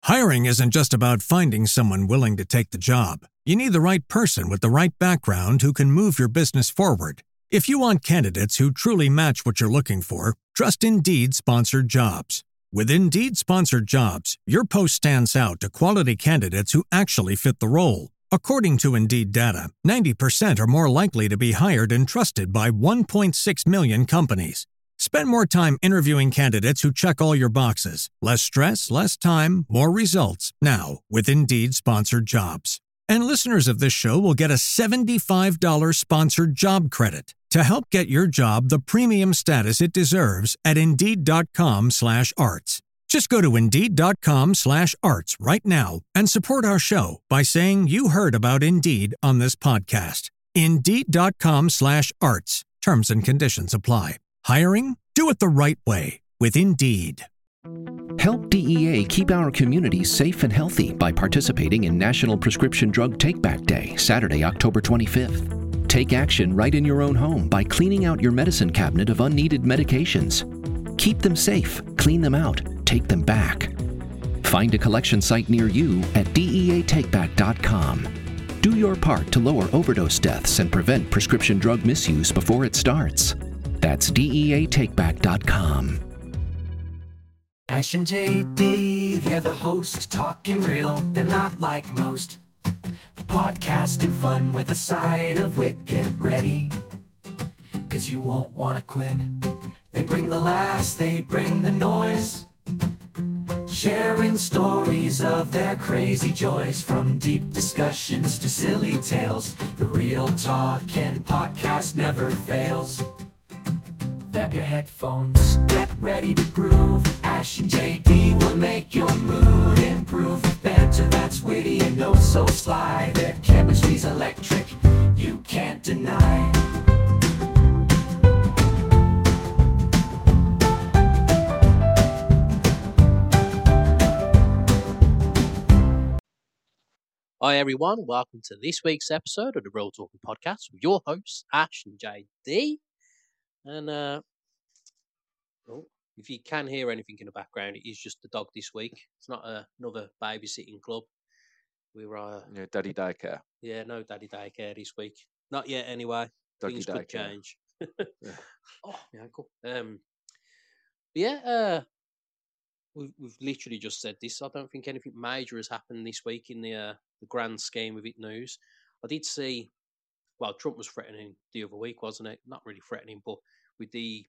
Hiring isn't just about finding someone willing to take the job. You need the right person with the right background who can move your business forward. If you want candidates who truly match what you're looking for, trust Indeed Sponsored Jobs. With Indeed Sponsored Jobs, your post stands out to quality candidates who actually fit the role. According to Indeed data, 90% are more likely to be hired and trusted by 1.6 million companies. Spend more time interviewing candidates who check all your boxes. Less stress, less time, more results. Now, with Indeed Sponsored Jobs. And listeners of this show will get a $75 sponsored job credit to help get your job the premium status it deserves at Indeed.com/arts. Just go to Indeed.com/arts right now and support our show by saying you heard about Indeed on this podcast. Indeed.com/arts. Terms and conditions apply. Hiring? Do it the right way with Indeed. Help DEA keep our communities safe and healthy by participating in National Prescription Drug Take-Back Day, Saturday, October 25th. Take action right in your own home by cleaning out your medicine cabinet of unneeded medications. Keep them safe, clean them out, take them back. Find a collection site near you at DEATakeback.com. Do your part to lower overdose deaths and prevent prescription drug misuse before it starts. That's DEATakeback.com. Ash and JD, they're the hosts, talking real, they're not like most. Podcasting fun with a side of wit, get ready, 'cause you won't wanna quit. They bring the laughs, they bring the noise, sharing stories of their crazy joys. From deep discussions to silly tales, the real talk and podcast never fails. Grab your headphones, get ready to groove. Ash and JD will make your mood improve. Banter that's witty and oh so sly. Their chemistry's electric, you can't deny. Hi everyone, welcome to this week's episode of the Real Talking Podcast with your hosts, Ash and JD. And if you can hear anything in the background, it is just the dog this week. It's not another babysitting club. We're daddy daycare. Yeah, no daddy daycare this week. Not yet, anyway. Doggy Things daycare. could change. Yeah. Oh, yeah, cool. We've literally just said this. I don't think anything major has happened this week in the grand scheme of it news. I did see. Well, Trump was threatening the other week, wasn't it? Not really threatening, but with the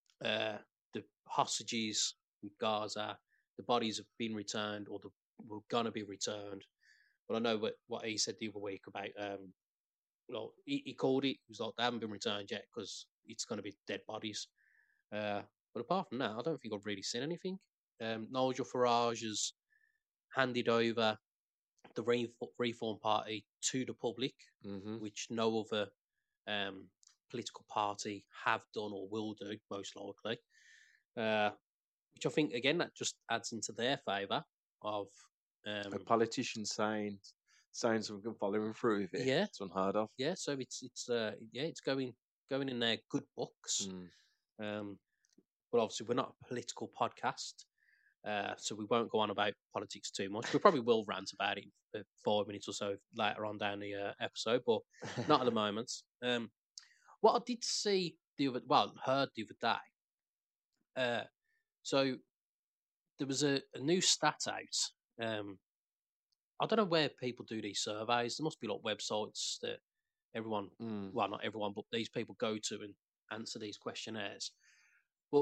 hostages with Gaza, the bodies have been returned or were gonna be returned. But I know what he said the other week about he called it. He was like, they haven't been returned yet because it's gonna be dead bodies. But apart from that, I don't think I've really seen anything. Nigel Farage has handed over the Reform Party to the public, which no other political party have done or will do, most likely. Which I think, again, that just adds into their favour of a politician saying something, following through with it. Yeah, it's unheard of. Yeah, so it's going in their good books. But obviously, we're not a political podcast, so we won't go on about politics too much. We probably will rant about it for 5 minutes or so later on down the episode, but not at the moment. What I did see heard the other day. So there was a new stat out. I don't know where people do these surveys. There must be like websites that everyone, well, not everyone, but these people go to and answer these questionnaires. But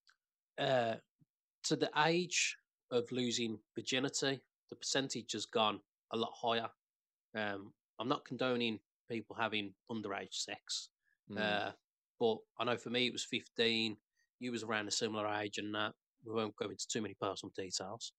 to the age of losing virginity, the percentage has gone a lot higher. I'm not condoning people having underage sex, but I know for me it was 15. You was around a similar age, and that we won't go into too many personal details.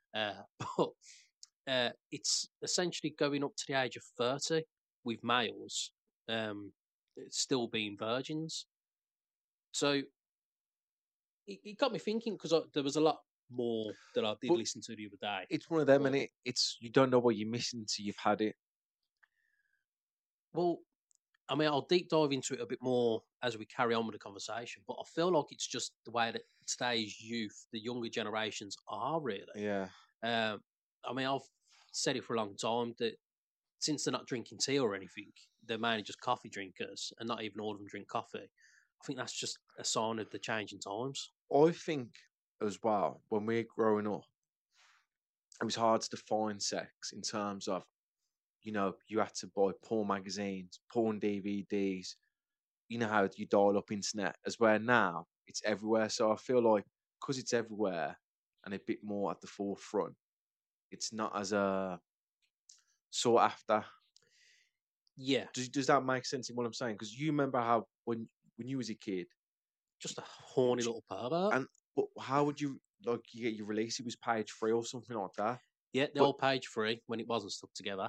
But it's essentially going up to the age of 30 with males still being virgins. So it got me thinking, because there was a lot more that I did listen to the other day. It's one of them, and it's you don't know what you're missing until you've had it. Well, I mean, I'll deep dive into it a bit more as we carry on with the conversation, but I feel like it's just the way that today's youth, the younger generations, are really. Yeah. I mean, I've said it for a long time that since they're not drinking tea or anything, they're mainly just coffee drinkers, and not even all of them drink coffee. I think that's just a sign of the changing times. I think as well, when we're growing up, it was hard to define sex in terms of, you had to buy porn magazines, porn DVDs. You know how you dial up internet, as where now it's everywhere. So I feel like because it's everywhere and a bit more at the forefront, it's not as sought after. Yeah, Does that make sense in what I'm saying? Because you remember how when you was a kid, just a horny little pervert. but how would you you get your release? It was page 3 or something like that. Yeah, the but- old page 3 when it wasn't stuck together.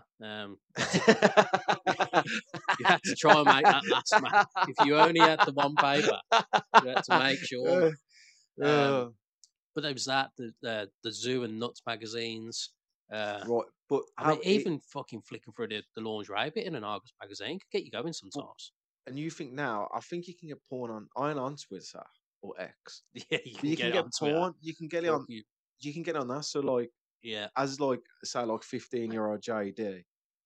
You had to try and make that last match. If you only had the one paper, you had to make sure. But there was that the Zoo and Nuts magazines. Right, but I mean, even fucking flicking through the lingerie bit in an Argos magazine could get you going sometimes. and you think now, I think you can get porn on Twitter or X. Yeah, you But you can it get on Twitter. porn. You can get it on. You- You can get on that. So like, Yeah. as say 15-year-old JD,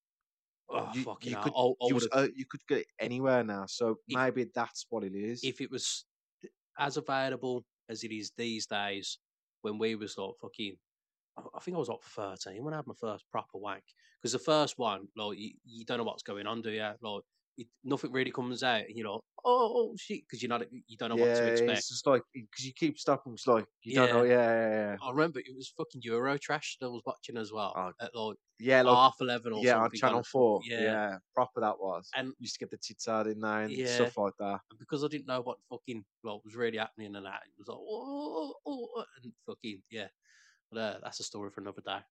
Oh, you fucking could hell. I would've- you could get it anywhere now. So If- maybe that's what it is. if it was as available as it is these days, when we was like fucking, I think I was like 13 when I had my first proper wank. Because the first one, like, you don't know what's going on, do you? Like, nothing really comes out, and you're like, oh shit, because you don't know what to expect. It's just like because you keep stopping. It's like you don't know. Yeah. I remember it was fucking Eurotrash that I was watching as well Oh, at like Yeah, like 11:30 or on something. Channel 4. Yeah. Yeah, proper that was. And Used to get the tits out in there and Yeah. stuff like that. And because I didn't know what fucking was really happening and that, it was like, oh, and fucking yeah. But that's a story for another day.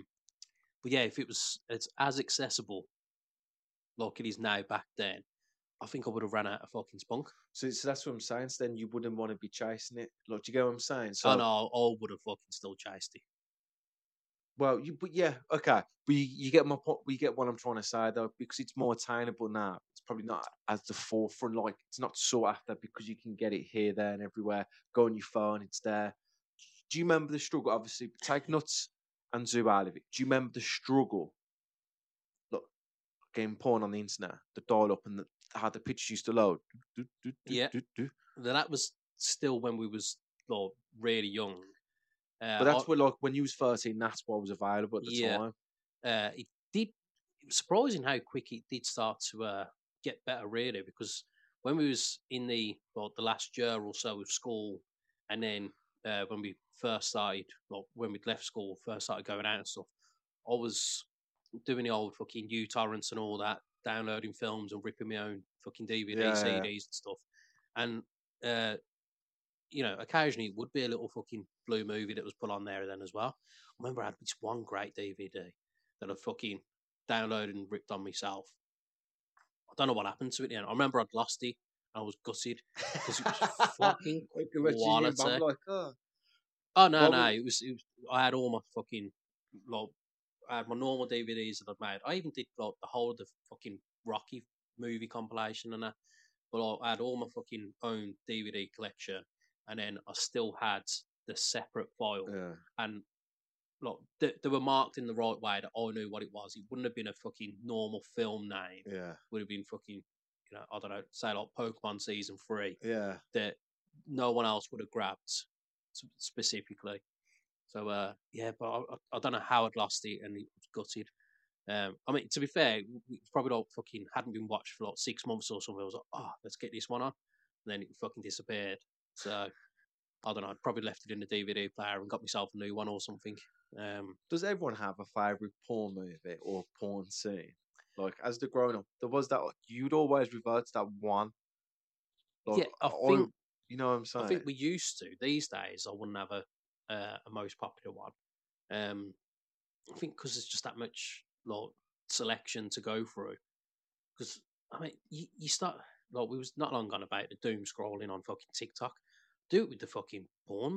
But yeah, if it's as accessible like it is now back then, I think I would have ran out of fucking spunk. So that's what I'm saying. So then you wouldn't want to be chasing it. Like, do you get what I'm saying? So Oh no, I would have fucking still chased it. well, but yeah, okay. But you get my point. We get what I'm trying to say though, because it's more attainable now. It's probably not as the forefront. Like it's not sought after because you can get it here, there, and everywhere. Go on your phone, it's there. Do you remember the struggle? Obviously, take Nuts and Zoo out of it. Do you remember the struggle? Look, getting porn on the internet, the dial up, and how the pictures used to load. Yeah. That was still when we was like really young. But that's when you was 13, that's what was available at the time. It was surprising how quick it did start to get better, really, because when we was in the last year or so of school, and then when we first started, when we'd left school, first started going out and stuff, I was doing the old fucking uTorrents and all that, downloading films and ripping my own fucking DVD, CDs and stuff. And occasionally it would be a little fucking blue movie that was put on there then as well. I remember I had this one great DVD that I fucking downloaded and ripped on myself. I don't know what happened to it then. I remember I'd lost it. I was gutted because it was fucking quality. Oh no! It was. I had all my fucking I had my normal DVDs that I'd made. I even did the whole of the fucking Rocky movie compilation and that. But I had all my fucking own DVD collection, and then I still had the separate file. Yeah. And they were marked in the right way that I knew what it was. It wouldn't have been a fucking normal film name. Yeah. It would have been fucking, I don't know, say like Pokemon Season 3. Yeah. That no one else would have grabbed specifically. So, but I don't know how I'd lost it and it was gutted. I mean, to be fair, it probably fucking hadn't been watched for 6 months or something. I was like, oh, let's get this one on. And then it fucking disappeared. So, I don't know, I'd probably left it in the DVD player and got myself a new one or something. Does everyone have a favourite porn movie or porn scene? Like, as they're growing up, there was that, you'd always revert to that one. Like, I think, you know what I'm saying? I think we used to. These days, I wouldn't have a most popular one. I think because there's just that much selection to go through. Because I mean, you start we was not long gone about the doom scrolling on fucking TikTok. Do it with the fucking porn.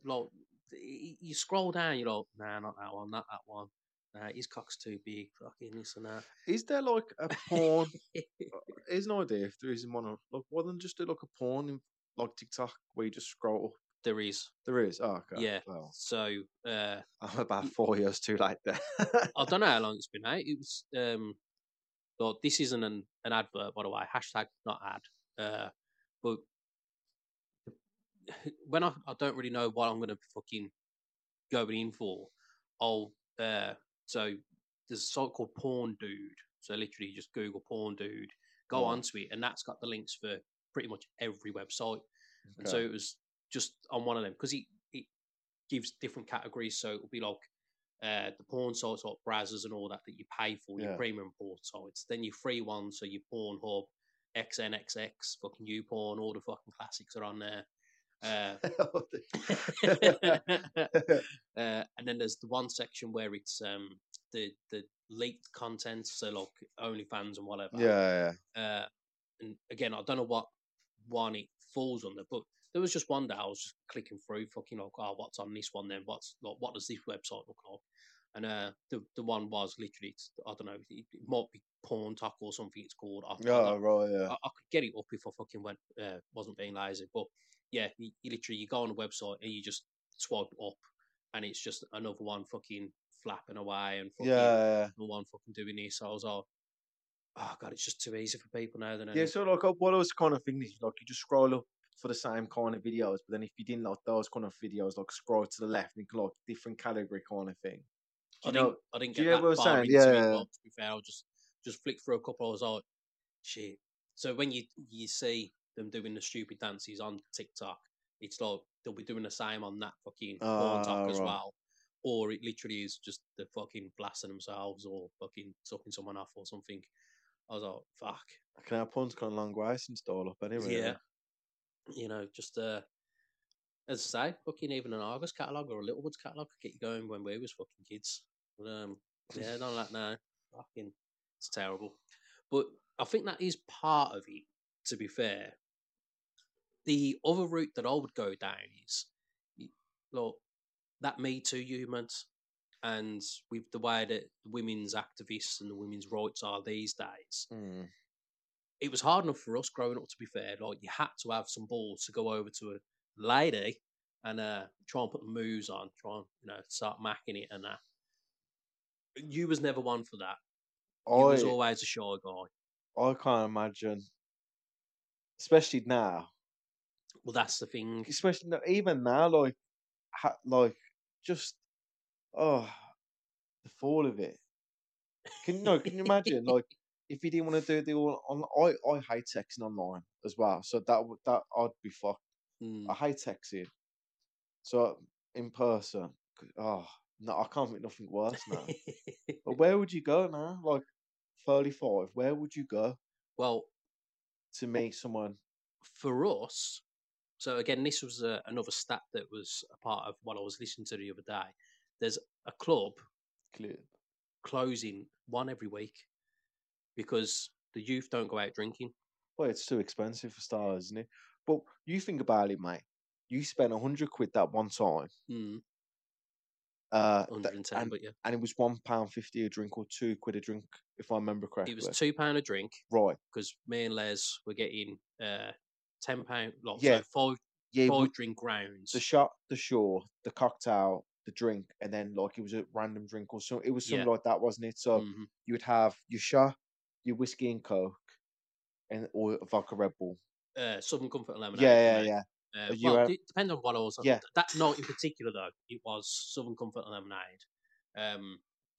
You scroll down, you're like, nah, not that one, not that one. His cock's too big, fucking this and that. Is there a porn? Here's an idea if there isn't one. Why don't just do a porn in TikTok where you just scroll There is. There is. Oh, okay. Yeah. Well, So I'm about 4 years too late there. I don't know how long it's been out. It was but this isn't an advert, by the way. Hashtag not ad. But when I don't really know what I'm gonna fucking going in for, I'll so there's a site called Porn Dude. So literally just Google Porn Dude, go Right. onto it, and that's got the links for pretty much every website. And Okay. so it was just on one of them because it gives different categories. So it'll be like the porn sites like Brazzers and all that you pay for, your Yeah. premium porn sites. Then your free ones, so your Pornhub, XNXX, fucking YouPorn, all the fucking classics are on there. And then there's the one section where it's the leaked content, so like OnlyFans and whatever. Yeah. And again, I don't know what one it falls under, but there was just one day I was just clicking through, fucking like, oh, what's on this one then? What's like, what does this website look like? And the one was literally, I don't know, it might be Porn Talk or something. It's called. I Right. Yeah. I could get it up if I fucking wasn't being lazy, but yeah, you literally you go on a website and you just swipe up, and it's just another one fucking flapping away and fucking Yeah. another one fucking doing this. So I was like, oh god, it's just too easy for people now. Then Yeah. So like, what I was kind of thinking is like you just scroll up for the same kind of videos, but then if you didn't like those kind of videos, like scroll to the left and like different category kind of thing. I didn't do get you know that what I'm far saying? into Yeah. it. But to be fair, I'll just flick through a couple. I was like, shit. So when you see them doing the stupid dances on TikTok, it's like they'll be doing the same on that fucking Porn Talk as right. well. Or it literally is just the fucking blasting themselves or fucking sucking someone off or something. I was like, fuck. Okay, our porn's gone a long way since all up anyway. Yeah. You know, just as I say, fucking even an Argos catalogue or a Littlewoods catalogue could get you going when we was fucking kids. But yeah, none of that now. Fucking, it's terrible. But I think that is part of it, to be fair. The other route that I would go down is, look, that Me Too movement, and with the way that women's activists and the women's rights are these days, it was hard enough for us growing up, to be fair. Like, you had to have some balls to go over to a lady and try and put the moves on, try and, start macking it and that. You was never one for that. You was always a shy guy. I can't imagine, especially now. Well, that's the thing. Especially now, even now, like just the fall of it. Can you imagine, like, if you didn't want to do the all on? I hate texting online as well, so that I'd be fucked. I hate texting. So in person, no, I can't think nothing worse now. But where would you go now? Like 35, where would you go? Well, to meet someone? For us, so again, this was another stat that was a part of what I was listening to the other day. There's a club closing one every week because the youth don't go out drinking. Well, it's too expensive for starters, isn't it? But you think about it, mate. You spent £100 that one time. 110, but yeah. And it was £1.50 a drink or £2 a drink, if I remember correctly. It was £2 a drink. Right. Because me and Les were getting £10, yeah. So five drink rounds. The shot, the shore, the cocktail, the drink, and then like it was a random drink or something. It was something like that, wasn't it? So you would have your shot, your whiskey and coke, or vodka Red Bull. Southern Comfort and lemonade. Yeah. It depends on what I was on. Yeah. That night in particular, though, it was Southern Comfort and lemonade.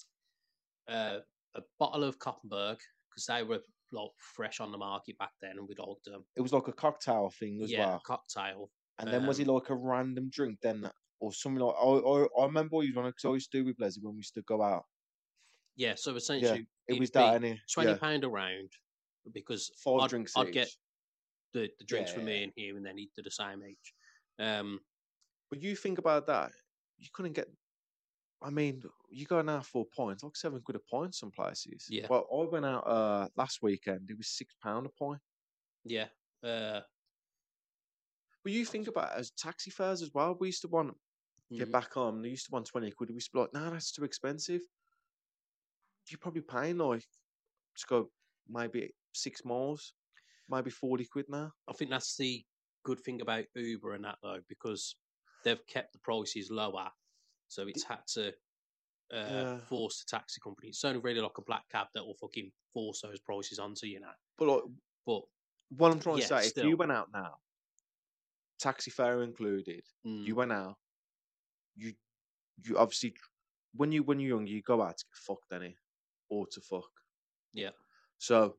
A bottle of Koppenberg, because they were like fresh on the market back then, and we'd all them. It was like a cocktail thing as well. Yeah, cocktail. And then was it like a random drink then, or something like? I remember what you was on because I used to do with Leslie when we used to go out. Yeah, so essentially, it was that £20 a round because 5 drinks I'd each. get the drinks for me and him, and then he'd do the same each. But you think about that, you couldn't get. I mean, you go now for points, like £7 a pint some places. Yeah. Well, I went out last weekend. It was £6 a pint. Yeah. But you think about it as taxi fares as well. We used to want get back home. They used to want £20. We used to be like, no, that's too expensive. You're probably paying like to go maybe 6 miles, maybe £40 now. I think that's the good thing about Uber and that though, because they've kept the prices lower, so it's had to force the taxi company. It's only really like a black cab that will fucking force those prices onto you now. But what I'm trying to say, still. if you went out now, taxi fare included, you went out, you obviously when you're young, you go out to get fucked, any or to fuck. Yeah. So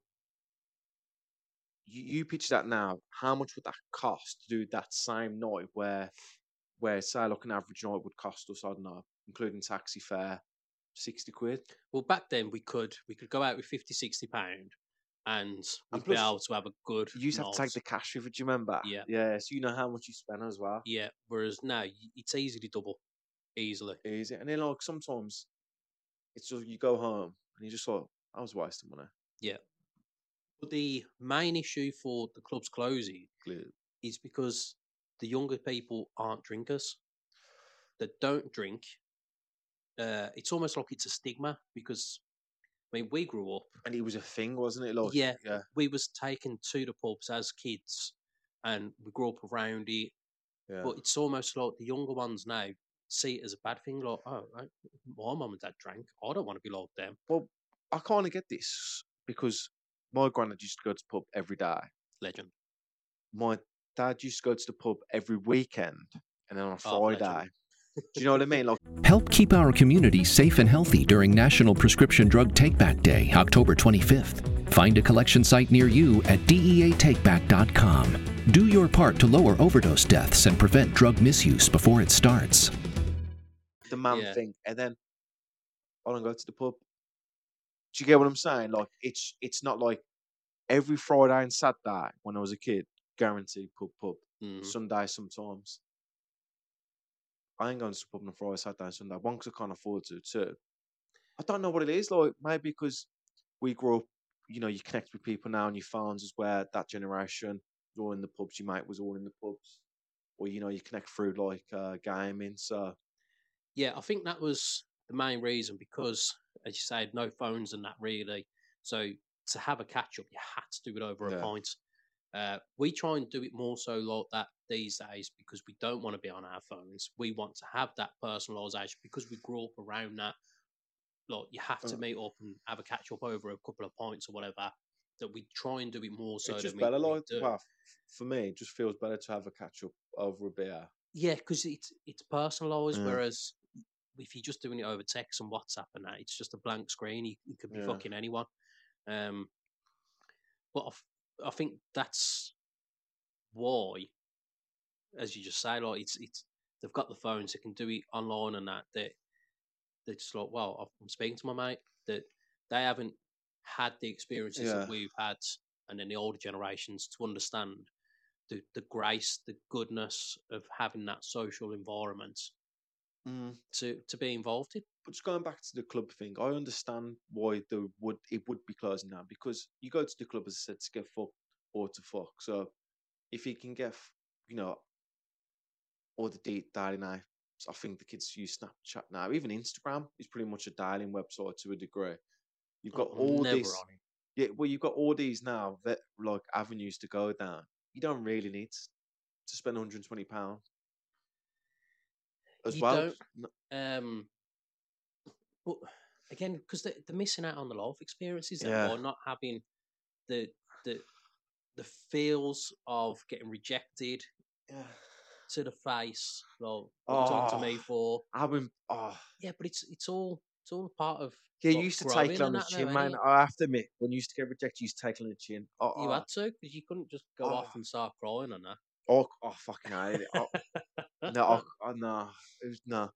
you pitch that now. How much would that cost to do that same night? Where say like an average night would cost us, I don't know, including taxi fare, 60 quid. Well, back then we could go out with 50, 60 pound, and we'd be able to have a good. You used to have to take the cash with it. Do you remember? Yeah. Yeah. So you know how much you spend as well. Yeah. Whereas now it's easily double, easily. Easy. And then like sometimes it's just you go home and you just like, I was wasting money. Yeah. But the main issue for the clubs closing is because the younger people aren't drinkers. That don't drink. It's almost like it's a stigma because, I mean, we grew up and it was a thing, wasn't it? Like, yeah, we was taken to the pubs as kids, and we grew up around it. Yeah. But it's almost like the younger ones now see it as a bad thing. Like, oh, my mum and dad drank. I don't want to be like them. Well, I kind of get this because my granddad used to go to the pub every day. Legend. My dad used to go to the pub every weekend, and then on a Friday. Do you know what I mean? Like, help keep our community safe and healthy during National Prescription Drug Takeback Day, October 25th. Find a collection site near you at deatakeback.com. Do your part to lower overdose deaths and prevent drug misuse before it starts. The man thing, and then I don't go to the pub. Do you get what I'm saying? Like, it's not like every Friday and Saturday when I was a kid, guaranteed pub. Sunday sometimes. I ain't going to the pub on a Friday, Saturday, and Sunday. One, because I can't afford to. Two, I don't know what it is. Like, maybe because we grew up, you connect with people now on your phones as well. That generation, you're all in the pubs. Your mate was all in the pubs. Or, you connect through, like, gaming. So, yeah, I think that was the main reason because, as you said, no phones and that really. So, to have a catch-up, you had to do it over a pint. We try and do it more so like that these days because we don't want to be on our phones. We want to have that personalisation because we grew up around that. Like, you have to meet up and have a catch up over a couple of points or whatever. That we try and do it more so. It's just better, like, well, for me, it just feels better to have a catch up over a beer. Yeah, because it's personalised. Whereas if you're just doing it over text and WhatsApp and that, it's just a blank screen. You could be fucking anyone. But I think that's why, as you just say, like it's they've got the phones, they can do it online and that. They're just like, well, I'm speaking to my mate that they haven't had the experiences that we've had, and then the older generations to understand the grace, the goodness of having that social environment to be involved in. But just going back to the club thing, I understand why it would be closing now because you go to the club, as I said, to get fucked or to fuck. So if you can get, all the dating apps, I think the kids use Snapchat now. Even Instagram is pretty much a dialing website to a degree. You've got all these. Yeah, well, you've got all these now that like avenues to go down. You don't really need to spend £120 as you well. Don't, but again, because they're missing out on the life experiences or not having the feels of getting rejected to the face. Well, what you talking to me for? Yeah, but it's all part of. Yeah, you used to take it on the chin, man. I have to admit, when you used to get rejected, you used to take it on the chin. You had to, because you couldn't just go off and start crying on that. Oh, fucking hell. No. It was, no.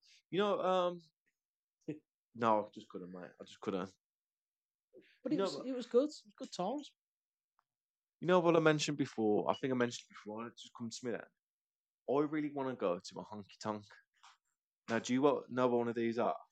No, I just couldn't, mate. I just couldn't. But it was good. It was good times. You know what I mentioned before? I think I mentioned it before, and it just comes to me then. I really want to go to a honky tonk. Now, do you know what one of these are?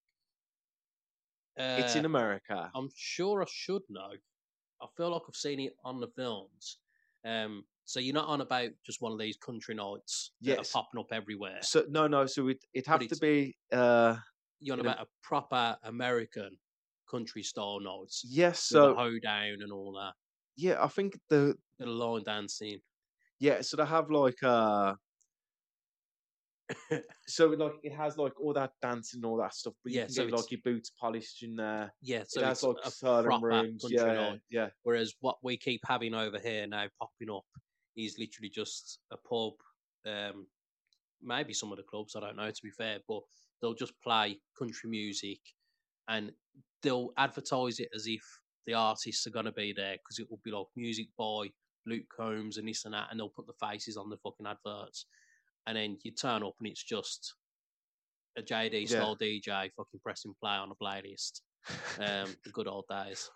It's in America. I'm sure I should know. I feel like I've seen it on the films. So you're not on about just one of these country nights that are popping up everywhere. So no. So it have to be. You're on about a proper American country style nights. Yes. So the hoedown and all that. Yeah, I think the line dancing. Yeah, so they have like So like it has like all that dancing and all that stuff, but you Yeah, can so get like your boots polished in there. Yeah, It so has it's like a certain proper rooms. country Yeah, life. yeah. Whereas what we keep having over here now popping up is literally just a pub. Maybe some of the clubs, I don't know, to be fair, but they'll just play country music and they'll advertise it as if the artists are going to be there because it will be like music by Luke Combs and this and that, and they'll put the faces on the fucking adverts. And then you turn up and it's just a JD Yeah. style DJ fucking pressing play on a playlist. The good old days.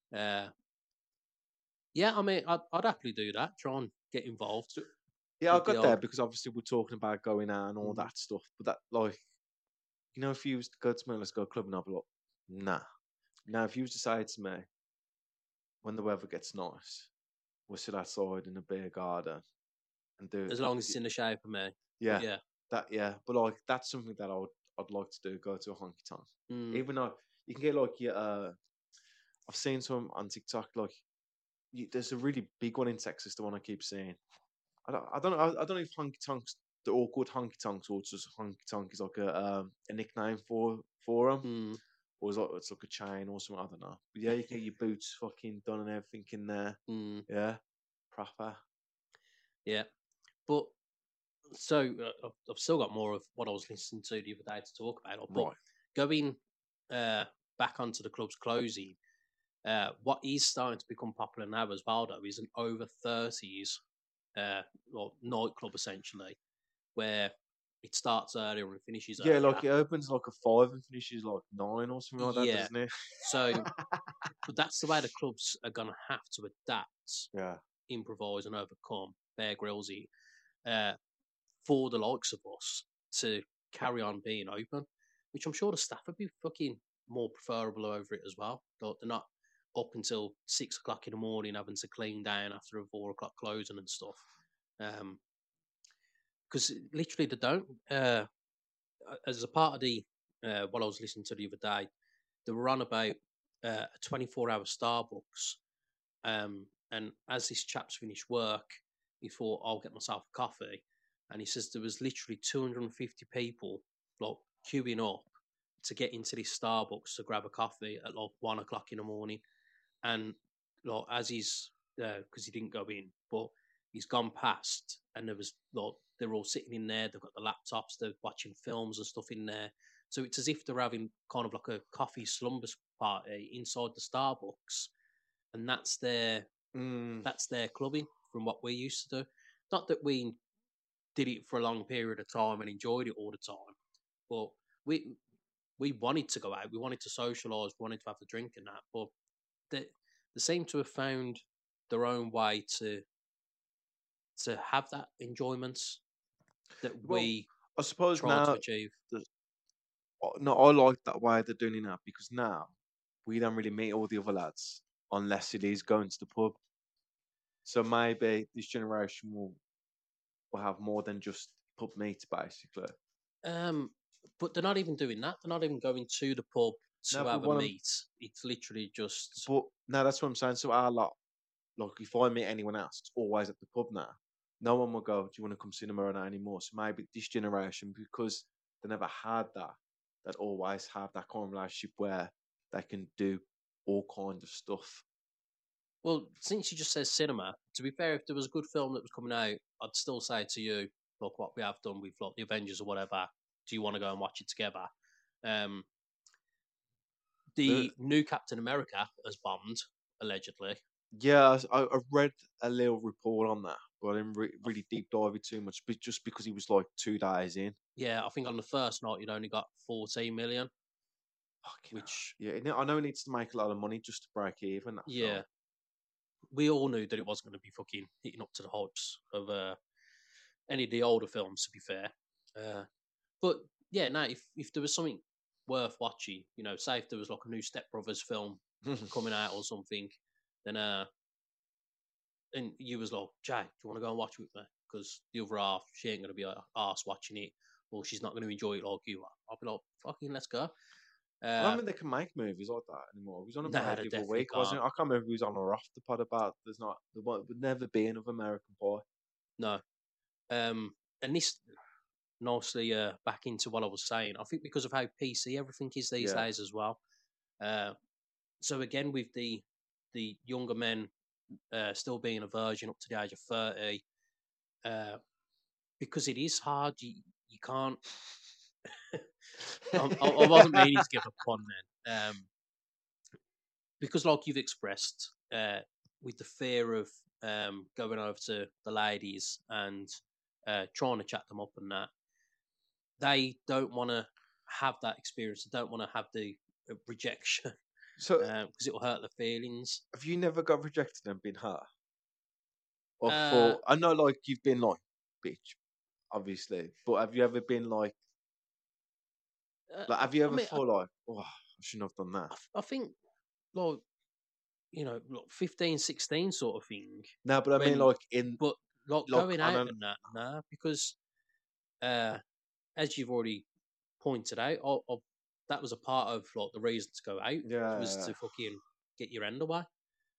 Yeah, I mean, I'd happily do that. Try and get involved. Yeah, I with the got there old- because obviously we're talking about going out and all Mhm. that stuff. But that, like, you know, if you was to go to me, let's go clubbing, I'll be like, nah. Now, if you was to say to me, when the weather gets nice, we'll sit outside in a beer garden and do As like, long as it's in the shape of me. yeah, Yeah. but like that's something that I'd like to do. Go to a honky tonk, Mm. even though you can get like your. I've seen some on TikTok. Like, there's a really big one in Texas. The one I keep seeing. I don't know if honky tonks they're all called honky tonks or just honky tonk is like a nickname for them. Mm. Or it's like a chain or something. I don't know. But yeah, you can get your boots fucking done and everything in there. Mm. Yeah, proper. Yeah. But so I've still got more of what I was listening to the other day to talk about. But Right. going back onto the club's closing, what is starting to become popular now as well, though, is an over 30s nightclub essentially, where it starts earlier and finishes Yeah, earlier. like it opens like a 5 and finishes like 9 or something like that, Yeah. doesn't it? So, but that's the way the clubs are going to have to adapt, Yeah. improvise, and overcome Bear Grylls for the likes of us to carry on being open, which I'm sure the staff would be fucking more preferable over it as well. They're not up until 6 o'clock in the morning having to clean down after a 4 o'clock closing and stuff. Because literally they don't. As a part of the what I was listening to the other day, they were on about a 24-hour Starbucks. And as this chap's finished work, he thought, I'll get myself a coffee. And he says there was literally 250 people like queuing up to get into this Starbucks to grab a coffee at like 1 o'clock in the morning. And like as he's because he didn't go in, but he's gone past, and there was like they're all sitting in there. They've got the laptops. They're watching films and stuff in there. So it's as if they're having kind of like a coffee slumbers party inside the Starbucks, and that's their clubbing from what we used to do. Not that we did it for a long period of time and enjoyed it all the time, but we wanted to go out. We wanted to socialise. We wanted to have the drink and that, but they seem to have found their own way to have that enjoyment that we I suppose try to now, achieve. no, I like that way they're doing it now because now we don't really meet all the other lads unless it is going to the pub. So maybe this generation will have more than just pub meets, basically. But they're not even doing that. They're not even going to the pub to No, but have a what I'm- meet. It's literally just But no, that's what I'm saying. So our lot, like if I meet anyone else, it's always at the pub now. No one will go, do you want to come cinema or not anymore? So maybe this generation, because they never had that, that always have that kind of relationship where they can do all kinds of stuff. well. Since you just said cinema, to be fair, if there was a good film that was coming out, I'd still say to you, look what we have done with like the Avengers or whatever. Do you want to go and watch it together? The new Captain America has bombed allegedly. Yeah, I read a little report on that, but I didn't really deep dive it too much, but just because he was like 2 days in. Yeah, I think on the first night you'd only got 14 million. Which I know he needs to make a lot of money just to break even. That's yeah, all. we all knew that it wasn't going to be fucking hitting up to the hopes of any of the older films. To be fair, but yeah, no, if there was something worth watching, you know, say if there was like a new Step Brothers film coming out or something, then and you was like, Jay, do you want to go and watch it with me? Because the other half, she ain't going to be arse watching it, or she's not going to enjoy it like you are. I'll be like, fucking, let's go. I don't think they can make movies like that anymore. He was on Nah, about they it the other definitely week, wasn't it? can't. I can't remember if he was on or off the pod about there would never be another American Pie. No. And this, nicely back into what I was saying. I think because of how PC everything is these Yeah. days as well. So again, with the younger men still being a virgin up to the age of 30, because it is hard. You can't. I wasn't meaning to give a pun then, because like you've expressed, with the fear of going over to the ladies and trying to chat them up and that, they don't want to have that experience. They don't want to have the rejection So, because it will hurt their feelings. have you never got rejected and been hurt? Or Uh, I know, like you've been like, bitch, obviously, but have you ever been like have you I ever mean, thought like, oh, I shouldn't have done that? I think, like, like 15, 16 sort of thing. No, but I mean, when- like in But like like, going on out an- and that, nah, because as you've already pointed out, that was a part of like the reason to go out was yeah, to fucking get your end away.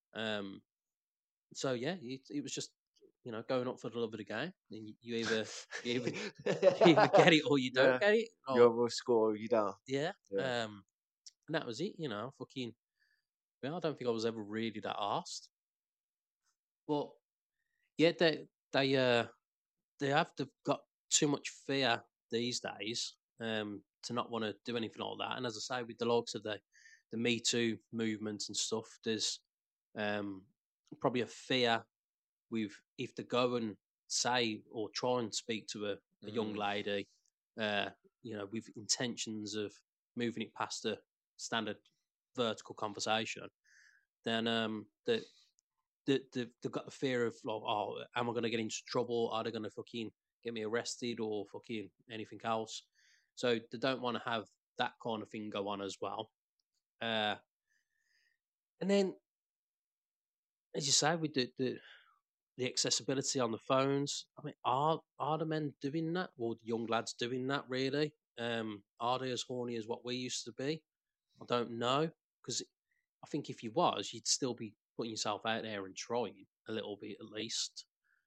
So yeah, it was just going up for the love of the game, and you either you either get it or you don't Yeah. get it. you Or, will score, you don't. yeah, Yeah. and that was it. Fucking. Well, I don't think I was ever really that arsed. But yeah, they they've got too much fear these days to not want to do anything like that. And as I say, with the likes of the Me Too movement and stuff, there's probably a fear with if they go and say or try and speak to a young lady, with intentions of moving it past a standard vertical conversation, then they've got the fear of like, oh, am I going to get into trouble? Are they going to fucking get me arrested or fucking anything else? So they don't want to have that kind of thing go on as well. And then, as you say, with the accessibility on the phones, I mean, are the men doing that, or the young lads doing that? Really, are they as horny as what we used to be? I don't know, because I think if you was, you'd still be putting yourself out there and trying a little bit at least.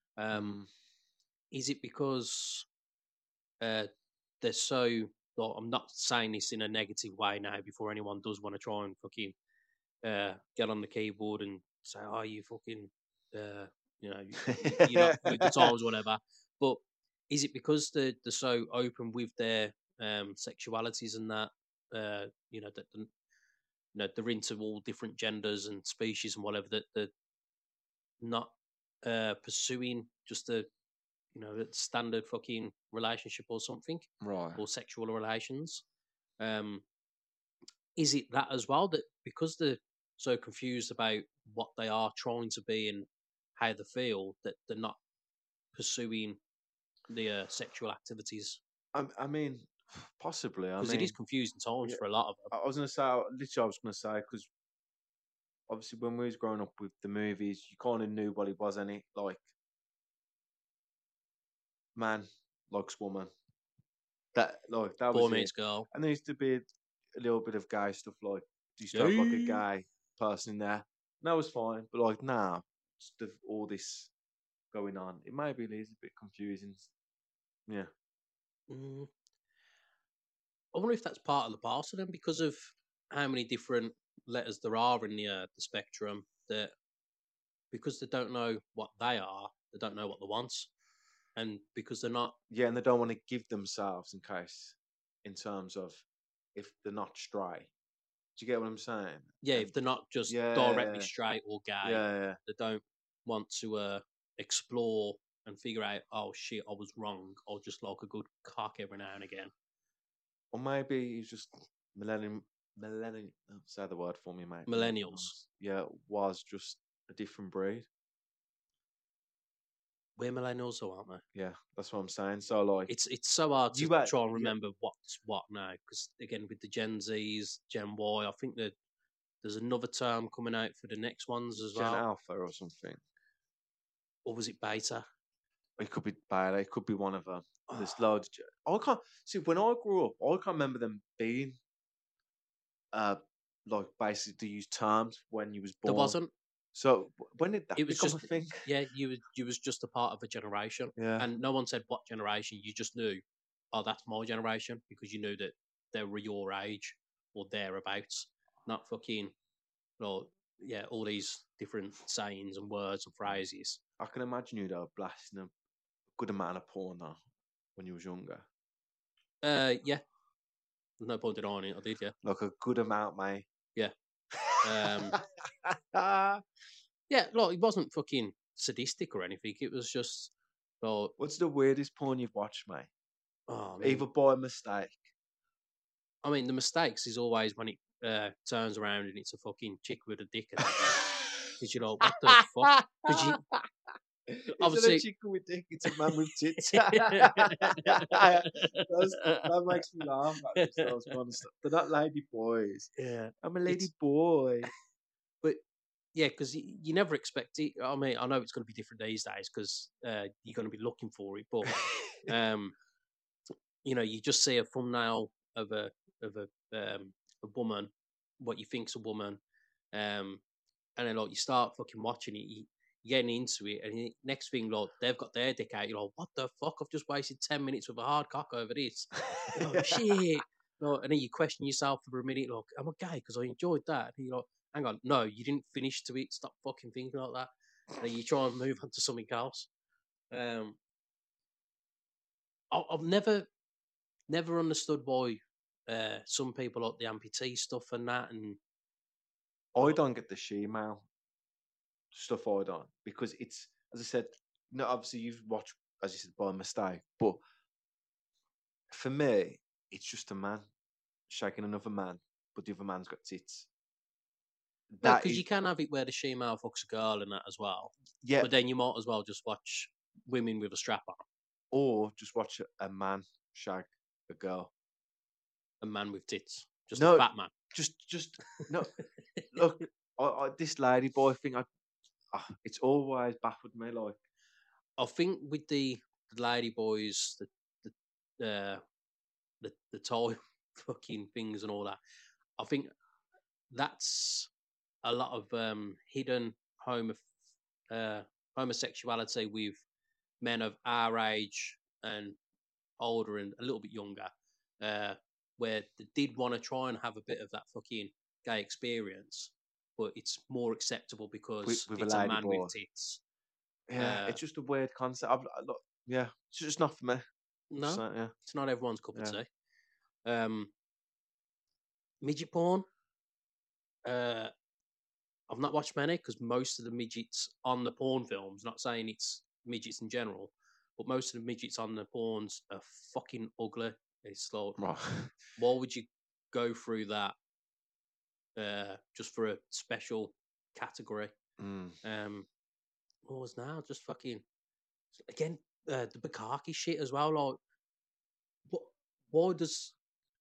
Is it because they're so? Well, I'm not saying this in a negative way now. Before anyone does want to try and fucking get on the keyboard and say, "Oh, you fucking," you're not good at times, whatever. But is it because they're so open with their sexualities and that, that they're into all different genders and species and whatever, that they're not pursuing just a standard fucking relationship or something, Right. or sexual relations? Is it that as well, that because they're so confused about what they are trying to be and how they feel, that they're not pursuing the sexual activities? I mean, possibly. I Because mean, it is confusing times yeah, for a lot of them. I was gonna say, literally, I was gonna say, because obviously when we was growing up with the movies, you kind of knew what it was, and it like man likes woman. That Boy was meets it. girl. And there used to be a little bit of gay stuff, like you used to have like a Gay. gay person in there. And that was fine, but like now, just all this going on, it maybe is a bit confusing. Yeah. Mm. I wonder if that's part of the parcel then, because of how many different letters there are in the spectrum, that because they don't know what they are, they don't know what they want, and because they're not. Yeah, and they don't want to give themselves in case, in terms of if they're not straight. Do you get what I'm saying? Yeah, And if they're not just yeah, directly straight or gay, yeah, they don't want to explore and figure out, oh shit, I was wrong, or just like a good cock every now and again. or maybe he's just millennium. Say the word for me, mate. Millennials. Yeah, was just a different breed. We're millennials, though, aren't we? Yeah, that's what I'm saying. So like, It's so hard to You try bet, and yeah. remember what's what now, because again, with the Gen Zs, Gen Y, I think that there's another term coming out for the next ones as Gen well. Alpha or something. Or was it Beta? It could be bad. It could be one of them. There's loads. I can't see when I grew up. I can't remember them being, like basically to use terms when you was born. There wasn't. So when did that It was become just a thing? yeah. You was just a part of a generation, Yeah. and no one said what generation. You just knew oh, that's my generation, because you knew that they were your age or thereabouts, not fucking, well, yeah, all these different sayings and words and phrases. I can imagine you though blasting a good amount of porn though when you was younger. Yeah. There's no point denying it. I did, yeah. Like a good amount, mate. Yeah. Yeah, look, it wasn't fucking sadistic or anything. It was just, well, What's the weirdest porn you've watched, mate? oh, I mean, Either by mistake. I mean, the mistakes is always when it turns around and it's a fucking chick with a dick. Because you're like, what the fuck? Because you, obviously, a chicken with dick, it's a man with tits. That makes me laugh. Those kind of stuff. They're not lady boys. Yeah, I'm a lady It's- boy. but yeah, because you never expect it. I mean, I know it's going to be different these days because you're going to be looking for it, but you know, you just see a thumbnail of a woman, what you think's a woman, and then like you start fucking watching it, you're getting into it, and next thing, like they've got their dick out, you're like, what the fuck? I've just wasted 10 minutes with a hard cock over this. Oh shit! Like, and then you question yourself for a minute, like, am I gay because I enjoyed that? And you're like, hang on, no, you didn't finish to it. Stop fucking thinking like that. And then you try and move on to something else. I've never understood why some people like the amputee stuff and that, and I don't get the she-mail stuff I don't, because it's, as I said, no, obviously you've watched, as you said, by mistake, but for me, it's just a man shaking another man, but the other man's got tits. because is- you can have it where the she-male fucks a girl and that as well. yeah, But then you might as well just watch women with a strap on, or just watch a man shag a girl. a man with tits, just No. a fat man. Just no. Look, this lady boy thing, it's always baffled me. Like, I think with the lady boys, the toy fucking things and all that, I think that's a lot of hidden homosexuality with men of our age and older and a little bit younger, where they did want to try and have a bit of that fucking gay experience, but it's more acceptable because with a it's a lady man boy. with tits. yeah, it's just a weird concept. Look, yeah, it's just not for me. No, Just like, yeah. it's not everyone's cup of Yeah. tea. Midget porn. I've not watched many because most of the midgets on the porn films, not saying it's midgets in general, but most of the midgets on the porns are fucking ugly. It's like, Right. why would you go through that just for a special category? Mm. What was now? Just fucking again the Bukaki shit as well. Like, what? Why does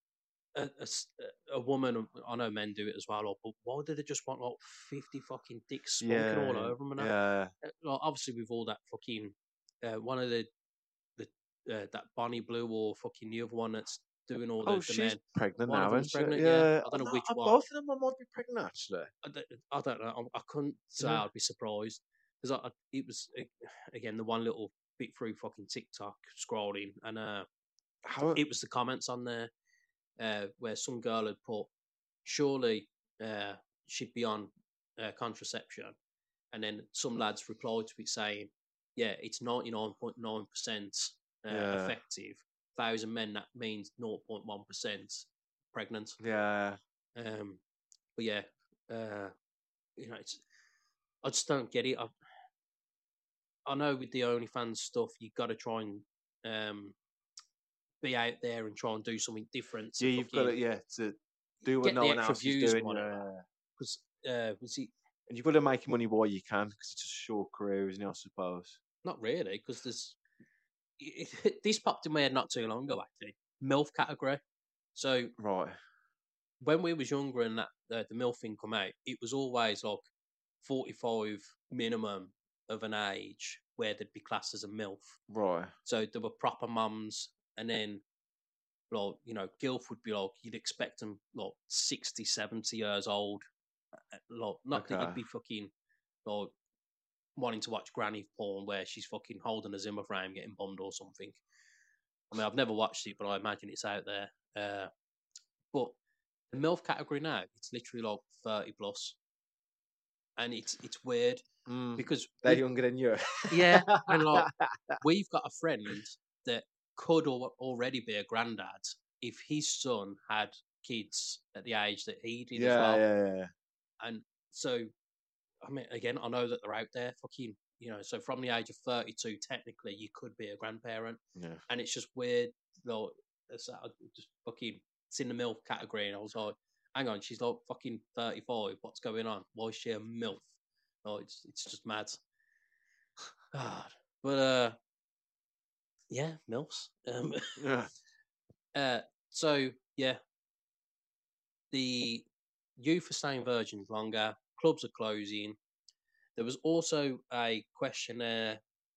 a woman? I know men do it as well. Like, but why do they just want like 50 fucking dicks spunking all over them? And that? Yeah. Like, obviously with all that fucking one of the that Bonnie Blue or fucking the other one that's doing all the She's men. pregnant One of now, them's isn't she? pregnant, yeah. I don't know which one. Both of them might be pregnant, actually. I don't know. I couldn't say Yeah. I'd be surprised because it was again the one little bit through fucking TikTok scrolling, and How? it was the comments on there where some girl had put, surely she'd be on contraception, and then some lads replied to it saying, yeah, it's 99.9% Yeah. effective. 1,000 men, that means 0.1% pregnant. Yeah. But yeah, you know, I just don't get it. I know with the OnlyFans stuff, you've got to try and be out there and try and do something different. Yeah, you've got to do what get no the one extra else is views doing. or whatever. Yeah. Because was it And you've got to make money while you can, because it's a short career, isn't it, I suppose? not really? Because there's this popped in my head not too long ago, actually. MILF category. So Right. when we was younger and that the MILF thing come out, it was always like 45 minimum of an age where they'd be classed as a MILF. Right. So there were proper mums, and then, like, you know, GILF would be like, you'd expect them like 60, 70 years old. Like, not that Okay. you'd be fucking like wanting to watch granny porn where she's fucking holding a Zimmer frame getting bummed or something. I mean, I've never watched it, but I imagine it's out there. But the MILF category now, it's literally like 30 plus. And it's weird because they're younger than you. Yeah, and like we've got a friend that could already be a granddad if his son had kids at the age that he did as well. Yeah. And so, I mean, again, I know that they're out there, fucking, so from the age of 32, technically, you could be a grandparent. Yeah. And it's just weird, like, just fucking, it's in the MILF category, and I was like, hang on, she's like fucking 35, what's going on? Why is she a MILF? Oh, it's just mad. God. But, yeah, MILFs. So, yeah, the youth are staying virgins longer, clubs are closing. There was also a questionnaire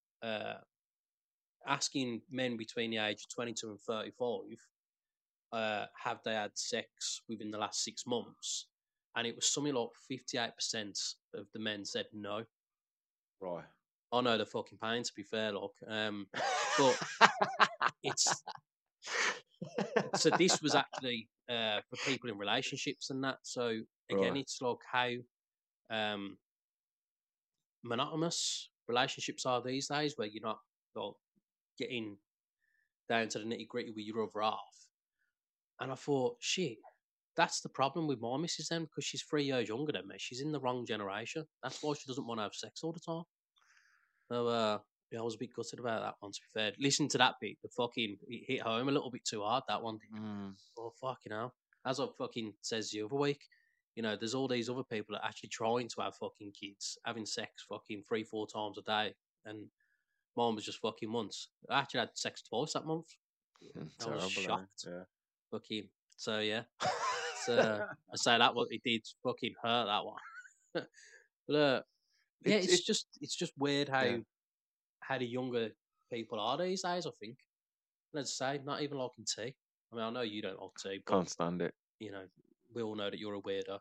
asking men between the age of 22 and 35, have they had sex within the last 6 months? And it was something like 58% of the men said no. Right. I know they're fucking pain, to be fair, look. But it's... So this was actually for people in relationships and that. So again, It's like how monotonous relationships are these days, where you're not like getting down to the nitty gritty with your other half. And I thought, shit, that's the problem with my missus then, because she's 3 years younger than me. She's in the wrong generation. That's why she doesn't want to have sex all the time. So yeah, I was a bit gutted about that one, to be fair. Listen to that bit, it hit home a little bit too hard, that one. Oh, fucking hell. As I fucking says the other week, there's all these other people that are actually trying to have fucking kids, having sex fucking 3-4 times a day. And mine was just fucking once. I actually had sex twice that month. I was shocked. Yeah. Fucking, so yeah. So I say that it did fucking hurt, that one. But yeah, it's just weird how the younger people are these days, I think. Let's say, not even liking tea. I mean, I know you don't like tea, but Can't stand it. We all know that you're a weirdo.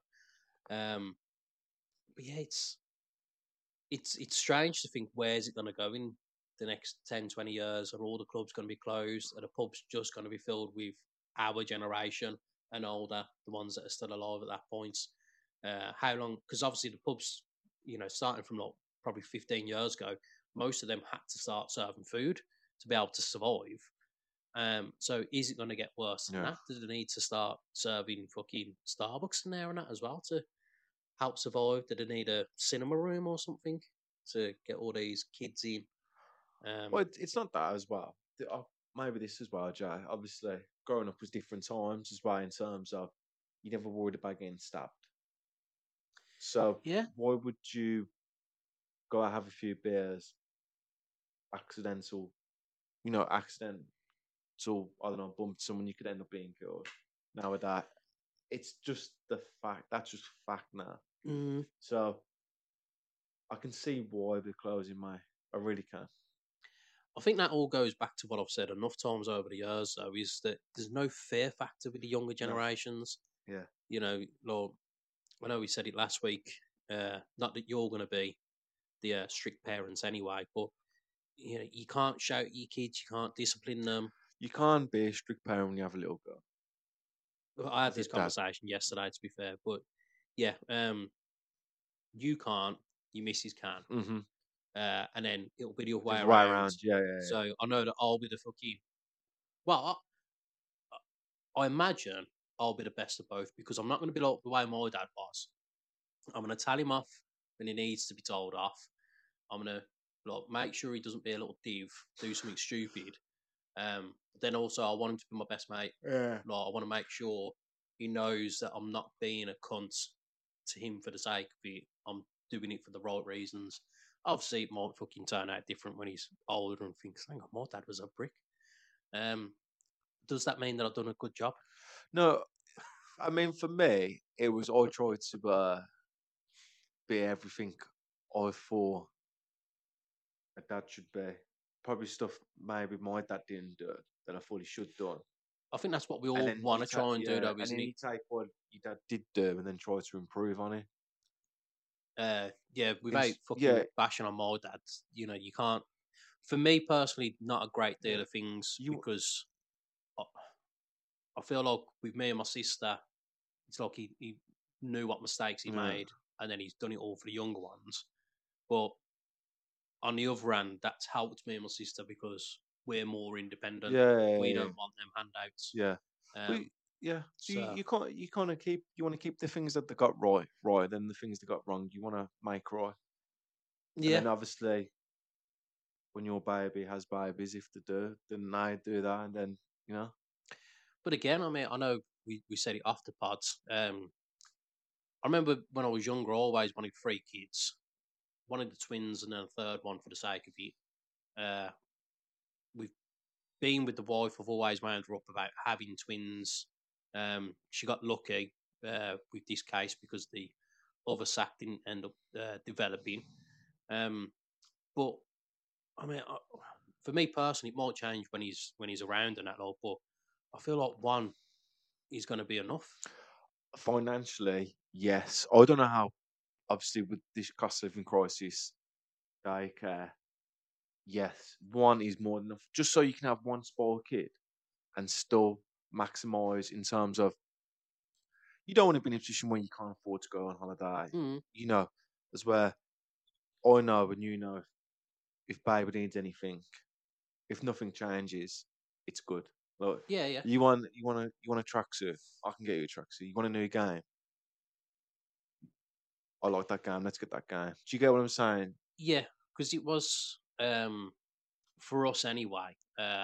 But yeah, it's strange to think, where's it going to go in the next 10, 20 years? Are all the clubs going to be closed? Are the pubs just going to be filled with our generation and older, the ones that are still alive at that point? How long? Because obviously the pubs, starting from like probably 15 years ago, most of them had to start serving food to be able to survive. So is it going to get worse than that? Do they need to start serving fucking Starbucks in there and that as well to help survive? Do they need a cinema room or something to get all these kids in? Well, it's not that as well. Maybe this as well, Jay. Obviously, growing up was different times as well in terms of you never worried about getting stabbed. So yeah, why would you go and have a few beers, accidental, I don't know, bump someone, you could end up being killed. Nowadays, it's just the fact. That's just fact now. So I can see why they're closing, mate. I really can. I think that all goes back to what I've said enough times over the years, though, is that there's no fear factor with the younger generations. Yeah. Lord, I know we said it last week, not that you're going to be the strict parents anyway, but you can't shout at your kids, you can't discipline them. You can't be a strict parent when you have a little girl. Well, I had this conversation yesterday, to be fair, but yeah, you can't, your missus can. Mm-hmm. And then it'll be the other way right around. Yeah. So I know that I'll be the fucking... Well, I imagine I'll be the best of both, because I'm not going to be like the way my dad was. I'm going to tell him off when he needs to be told off. I'm going to make sure he doesn't be a little div, do something stupid. Then also I want him to be my best mate. Yeah. I want to make sure he knows that I'm not being a cunt to him for the sake of it. I'm doing it for the right reasons. Obviously, it might fucking turn out different when he's older and thinks, hang on, my dad was a brick. Does that mean that I've done a good job? No, I mean, for me, it was I tried to be everything I thought a dad should be. Probably stuff maybe my dad didn't do that I thought he should do. I think that's what we all want to try and do, though, isn't it? You take what your dad did do and then try to improve on it. Yeah, without fucking bashing on my dad, you can't. for me personally, not a great deal of things because I feel like with me and my sister, it's like he knew what mistakes he made, and then he's done it all for the younger ones. But on the other hand, that's helped me and my sister because we're more independent. We don't want them handouts. Yeah. So So you kind of want to keep the things that they got right, and the things they got wrong, you want to make right. And then obviously, when your baby has babies, if they do, then they do that, and then But again, I mean, I know we said it off the pods. I remember when I was younger, I always wanted 3 kids. Wanted the twins and then a third one for the sake of it. We've been with the wife. I've always wound her up about having twins. She got lucky with this case because the other sac didn't end up developing. But I mean, for me personally, it might change when he's around and that lot. But I feel like one is going to be enough. Financially, yes. I don't know how. Obviously, with this cost of living crisis, daycare, yes, one is more than enough. Just so you can have one spoiled kid and still maximise in terms of you don't want to be in a position where you can't afford to go on holiday. You know, as where I know and you know if baby needs anything, if nothing changes, it's good. Look, You want a tracksuit? I can get you a tracksuit. You want a new game? I like that game. Let's get that game. Do you get what I'm saying? Yeah, because it was for us anyway.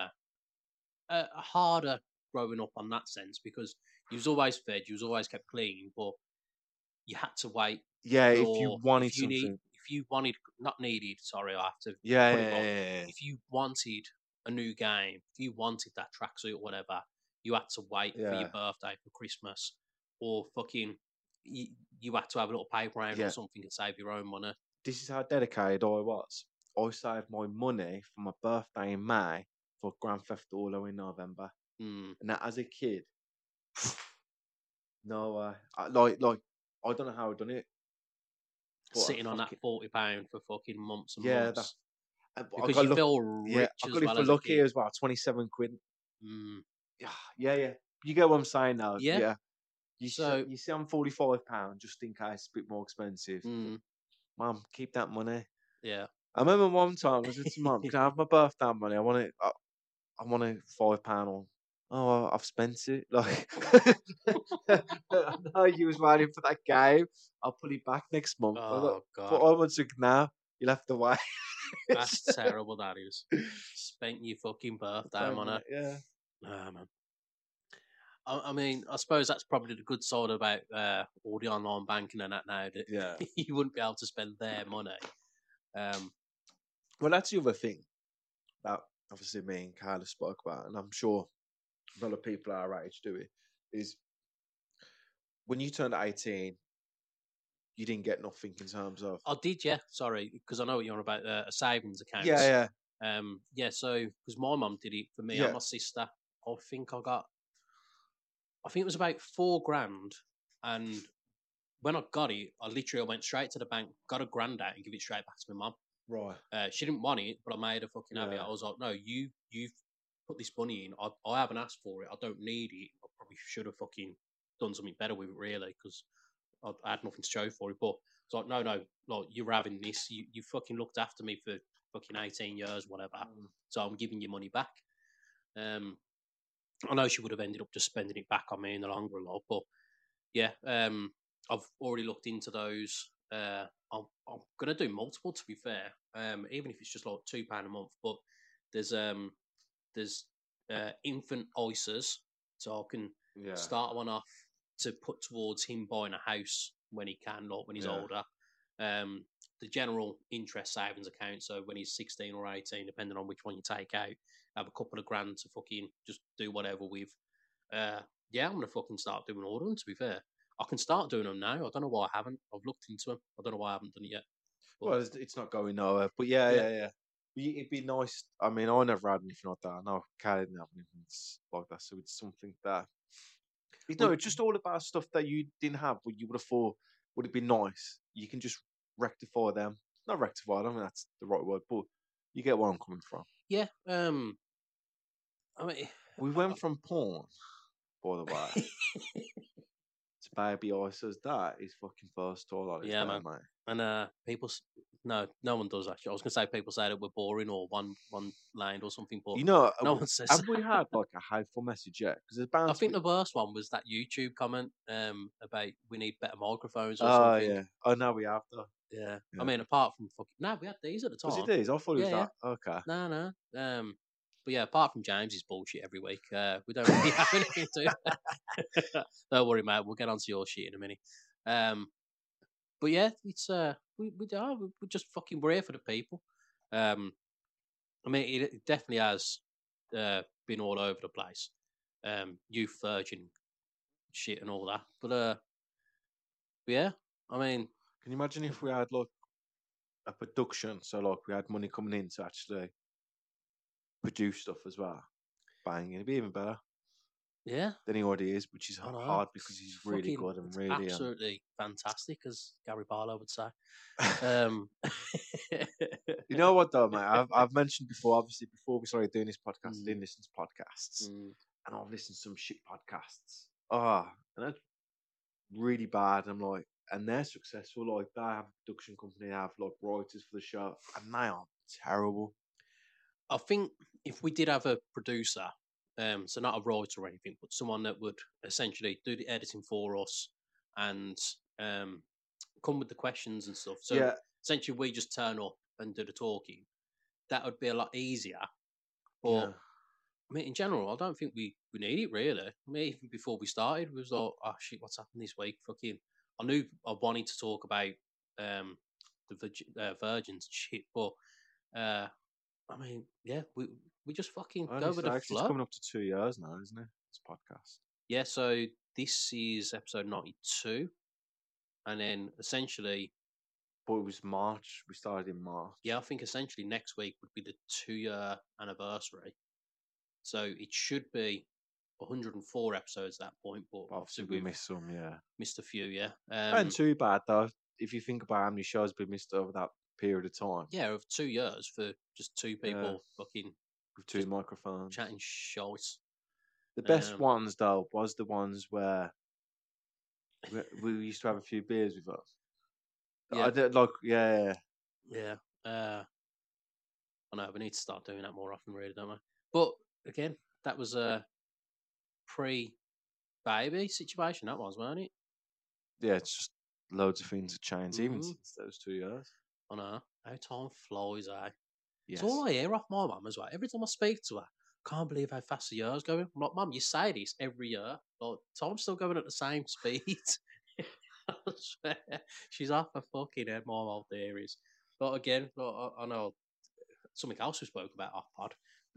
Harder growing up on that sense because you was always fed, you was always kept clean, but you had to wait. Yeah, if you wanted something. If you wanted, not needed, sorry, I have to put it on. Yeah. If you wanted a new game, if you wanted that tracksuit or whatever, you had to wait for your birthday, for Christmas, or fucking, you had to have a little paper round or something and save your own money. This is how dedicated I was. I saved my money for my birthday in May for Grand Theft Auto in November. And that as a kid, no, I don't know how I done it. Sitting on that £40 for fucking months and months. Because you feel rich I got it for lucky as well, 27 quid. Yeah. You get what I'm saying now? Yeah. You see, I'm £45 just in case it's a bit more expensive. Mum, keep that money. Yeah. I remember one time I said to Mum, "Can I have my birthday money? I want it. I want a £5." Oh, I've spent it. Like, I know you was waiting for that game. I'll put it back next month. Oh God! But I want to now. You'll have to wait. That's terrible. That is. Spent your fucking birthday money. Yeah. Man. I mean, I suppose that's probably the good side about all the online banking and that now. That you wouldn't be able to spend their money. Well, that's the other thing that obviously me and Kyla spoke about, and I'm sure a lot of people our age do it, is when you turned 18, you didn't get nothing in terms of... I did, yeah. Sorry, because I know what you're on about, a savings account. Yeah. So, because my mum did it for me and my sister. I think it was about £4,000, and when I got it, I went straight to the bank, got £1,000 out and give it straight back to my mum. Right. She didn't want it, but I made her fucking have it. I was like, no, you've put this money in. I haven't asked for it. I don't need it. I probably should have fucking done something better with it, really, because I had nothing to show for it. But it's like, no, like, you're having this. You fucking looked after me for fucking 18 years, whatever. So I'm giving you money back. I know she would have ended up just spending it back on me in the long run, but yeah, I've already looked into those. I'm gonna do multiple, to be fair. Even if it's just like £2 a month. But there's infant ISAs, so I can start one off to put towards him buying a house when he can, like when he's older. The general interest savings account, so when he's 16 or 18, depending on which one you take out, have a couple of grand to fucking just do whatever with. I'm gonna fucking start doing all of them, to be fair. I can start doing them now. I don't know why I haven't. I've looked into them. I don't know why I haven't done it yet. But, well, it's not going nowhere. But yeah. It'd be nice. I mean, I never had anything like that. No, Cal didn't have anything like that. So it's something that... it's just all about stuff that you didn't have, but you would have thought would have been nice. You can just rectify them. Not rectify, I don't think that's the right word, but You get where I'm coming from. Yeah. I mean, We went from porn, by the way, to Baby Ice's that is fucking first tour on his Yeah, day, man. mate. and no one does actually. I was gonna say people say that we're boring or one lined or something, but You know, no one says. have we had like a hateful message yet? Because there's bound I to think be. the worst one was that YouTube comment about we need better microphones or Oh something. yeah. Oh no, we have though. Yeah. Yeah. I mean, apart from fucking we had these at the time. Was it these? I thought it was Yeah, that. Okay. No. But yeah, apart from James's bullshit every week, we don't really have anything to. Don't worry, mate. We'll get onto your shit in a minute. But yeah, it's we're just fucking we're here for the people. I mean, it definitely has been all over the place. Youth virgin shit and all that. But yeah, I mean, Can you imagine if we had like a production? So like we had money coming in to actually produce stuff as well. Bang, it'd be even better yeah, than he already is, which is I know. hard because he's really Fucking- good and it's really. absolutely fantastic, as Gary Barlow would say. You know what though, mate? I've mentioned before. Obviously, before we started doing this podcast, I didn't listen to podcasts, Mm. and I've listened to some shit podcasts. And that's really bad. I'm like, and they're successful. Like they have a production company, they have like writers for the show, and they are terrible. I think if we did have a producer, so not a writer or anything, but someone that would essentially do the editing for us and come with the questions and stuff. So Yeah. essentially, we just turn up and do the talking. That would be a lot easier. But Yeah. I mean, in general, I don't think we need it really. I mean, even before we started, we was like, oh shit, what's happened this week? Fucking, I knew I wanted to talk about the virgins and shit, but I mean, yeah, we just fucking go with the It's flow. coming up to 2 years now, isn't it? This podcast. Yeah, so this is episode 92, and then essentially, But it was March. We started in March. yeah, I think essentially next week would be the 2-year anniversary. So it should be 104 episodes at that point, but Obviously, we we've missed some, yeah. missed a few, yeah. And too bad though. If you think about how many shows we missed over that period of time, Yeah, of 2 years for just two people fucking with two just microphones. chatting shite. The best Um, ones though was the ones where we used to have a few beers with us. Yeah. I did like, yeah. Yeah. I know we need to start doing that more often, really, don't we? But again, that was a pre-baby situation. That was, wasn't it? Yeah, it's just loads of things have changed even Mhm. since those 2 years. I know how time flies, eh? Yes. It's all I hear off my mum as well. Every time I speak to her, can't believe how fast the year's going. I'm like, Mum, you say this every year. Like, time's still going at the same speed. I swear. She's off her fucking head, my old theories. But again, like, I know something else we spoke about off pod.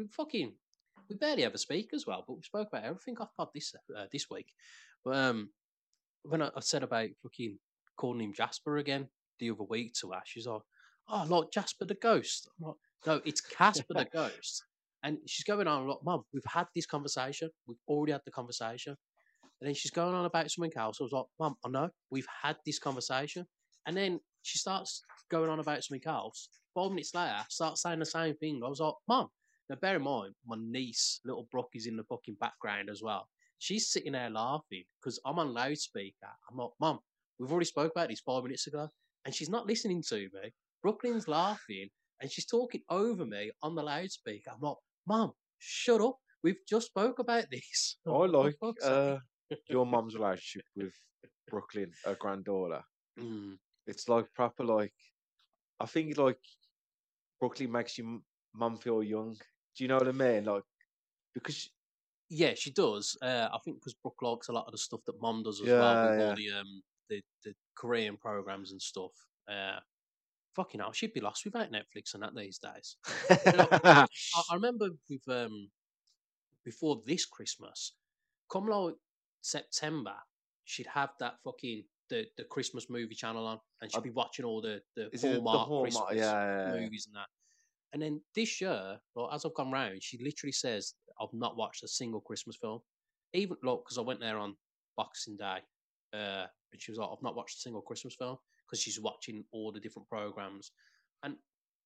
We barely ever speak as well, but we spoke about everything off pod this week. But when I said about fucking calling him Jasper again the other week to her, she's like, "Oh, like Jasper the Ghost." I'm like, "No, it's Casper the Ghost." And she's going on like, "Mum, we've had this conversation. We've already had the conversation." And then she's going on about something else. I was like, "Mum, I know we've had this conversation." And then she starts going on about something else. 5 minutes later, starts saying the same thing. I was like, "Mum." Now, bear in mind, my niece, little Brooke, is in the fucking background as well. She's sitting there laughing because I'm on loudspeaker. I'm like, "Mum, we've already spoke about this 5 minutes ago." And she's not listening to me. Brooklyn's laughing and she's talking over me on the loudspeaker. I'm like, "Mum, shut up. We've just spoke about this." I like For fuck's sake. your mum's relationship with Brooklyn, her granddaughter. Mm. It's like proper like I think like Brooklyn makes your mum feel young. Do you know what I mean? Like because Yeah, she does. I think because Brooke likes a lot of the stuff that Mom does as Yeah, well with yeah. all the Korean programs and stuff. Fucking hell, she'd be lost without Netflix and that these days. I remember with before this Christmas, come like September, she'd have that fucking the Christmas movie channel on, and she'd be watching all the Is it the Hallmark Hallmark? Christmas Yeah. movies and that. And then this year, like, as I've gone round, she literally says, "I've not watched a single Christmas film." Even look, because I went there on Boxing Day, and she was like, "I've not watched a single Christmas film," because she's watching all the different programs. And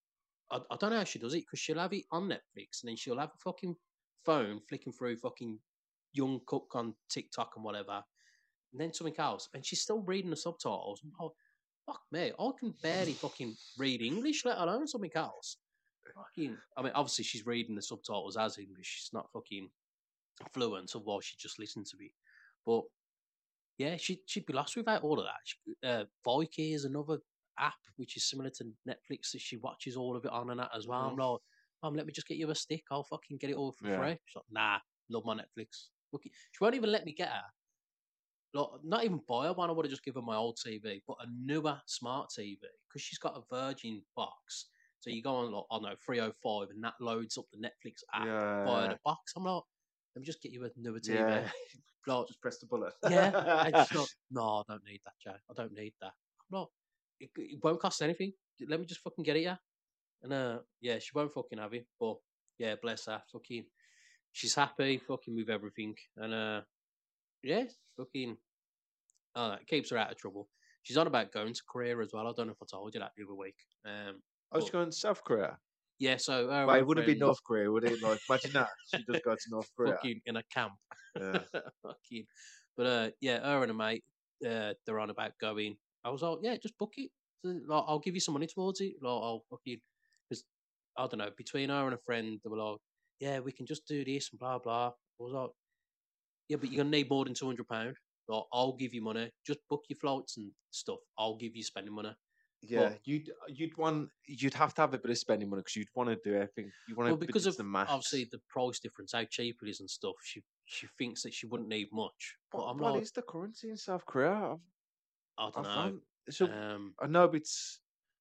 I don't know how she does it because she'll have it on Netflix and then she'll have a fucking phone flicking through fucking Young Cook on TikTok and whatever, and then something else, and she's still reading the subtitles. I'm like, fuck me, I can barely fucking read English, let alone something else. Fucking, I mean, obviously she's reading the subtitles as English. She's not fucking fluent, otherwise she'd just listen to me. But yeah, she'd be lost without all of that. Viki is another app which is similar to Netflix that she watches all of it on and that as well. I'm like, let me just get you a stick. I'll fucking get it all for free. She's like, nah, love my Netflix. She won't even let me get her. Like, not even buy her one. I would have just given her my old TV, but a newer smart TV because she's got a Virgin box. So you go on, like, I don't know, 305, and that loads up the Netflix app via the box. I'm like, let me just get you a newer TV. Yeah. Like, Just press the button. yeah. And she's like, no, I don't need that, Joe. I don't need that. I'm like, it won't cost anything. Let me just fucking get it, yeah. And yeah, she won't fucking have it. But yeah, bless her. Fucking, she's happy, fucking with everything. And yeah, fucking, it keeps her out of trouble. She's on about going to Korea as well. I don't know if I told you that the other week. I was going to South Korea. Yeah, so Well, it wouldn't be North Korea, would it? Like, imagine that. She does go to North Korea. Fucking in a camp. Yeah. Fucking. But yeah, her and a mate, they're on about going. I was like, yeah, just book it. So, like, I'll give you some money towards it. Like, I'll fucking, because I don't know, between her and a friend, they were like, yeah, we can just do this and blah blah. I was like, yeah, but you're gonna need more than £200. Like, I'll give you money. Just book your flights and stuff. I'll give you spending money. Yeah, but you'd have to have a bit of spending money because you'd want to do everything. You want to because of the maths. Obviously the price difference, how cheap it is and stuff. She thinks that she wouldn't need much. But what is the currency in South Korea? I don't know. So I know it's.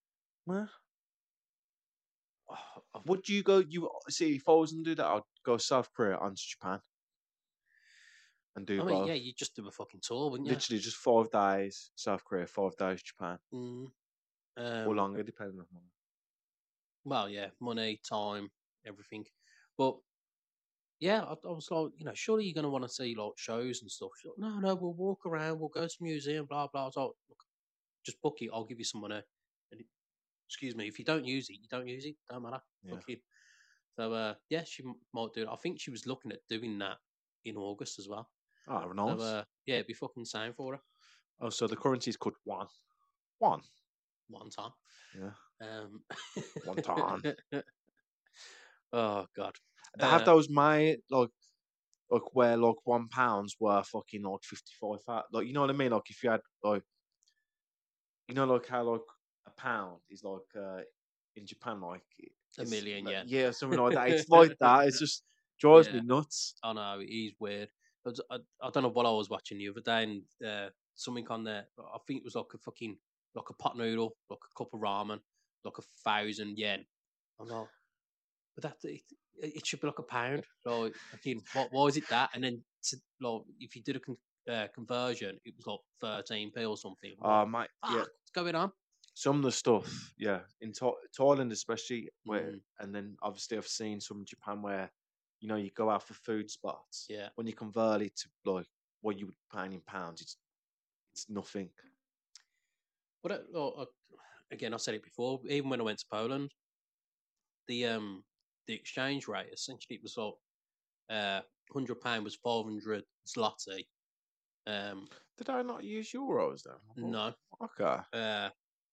Would you go? You see, if I was to do that, I'd go South Korea and Japan, and do both. Yeah, you just do a fucking tour, wouldn't you? Literally, just 5 days South Korea, 5 days Japan, or longer, depending on money. Well, yeah, money, time, everything. But yeah, I was like, surely you're gonna want to see like shows and stuff. She's like, no, we'll walk around, we'll go to the museum, blah blah. I was like, look, just book it. I'll give you some money. And excuse me, if you don't use it, you don't use it. Don't matter. Yeah. Book it. So yeah, she might do it. I think she was looking at doing that in August as well. Oh, nice. So, yeah, it'd be fucking same for her. Oh, so the currency's called won. One time. Yeah. One time. Oh God. They have those like where like £1 worth fucking like 55. Like, you know what I mean? Like if you had like, you know, like how like a pound is like in Japan like a million, like, yeah, something like that. It's like that. It's just drives me nuts. I know, it is weird. I don't know what I was watching the other day, and something on there. I think it was like a pot noodle, like a cup of ramen, like 1,000 yen. I'm like, but it should be like £1. Like, why is it that? And then like, if you did a conversion, it was like 13p or something. Oh, mate, yeah, what's going on? Some of the stuff, yeah, in Thailand especially, where, and then obviously I've seen some in Japan where, you know, you go out for food spots. Yeah. When you convert it to like what you would pay in pounds, it's nothing. But again, I said it before. Even when I went to Poland, the exchange rate essentially it was like £100 was 500 zloty. Did I not use euros then? No. Okay.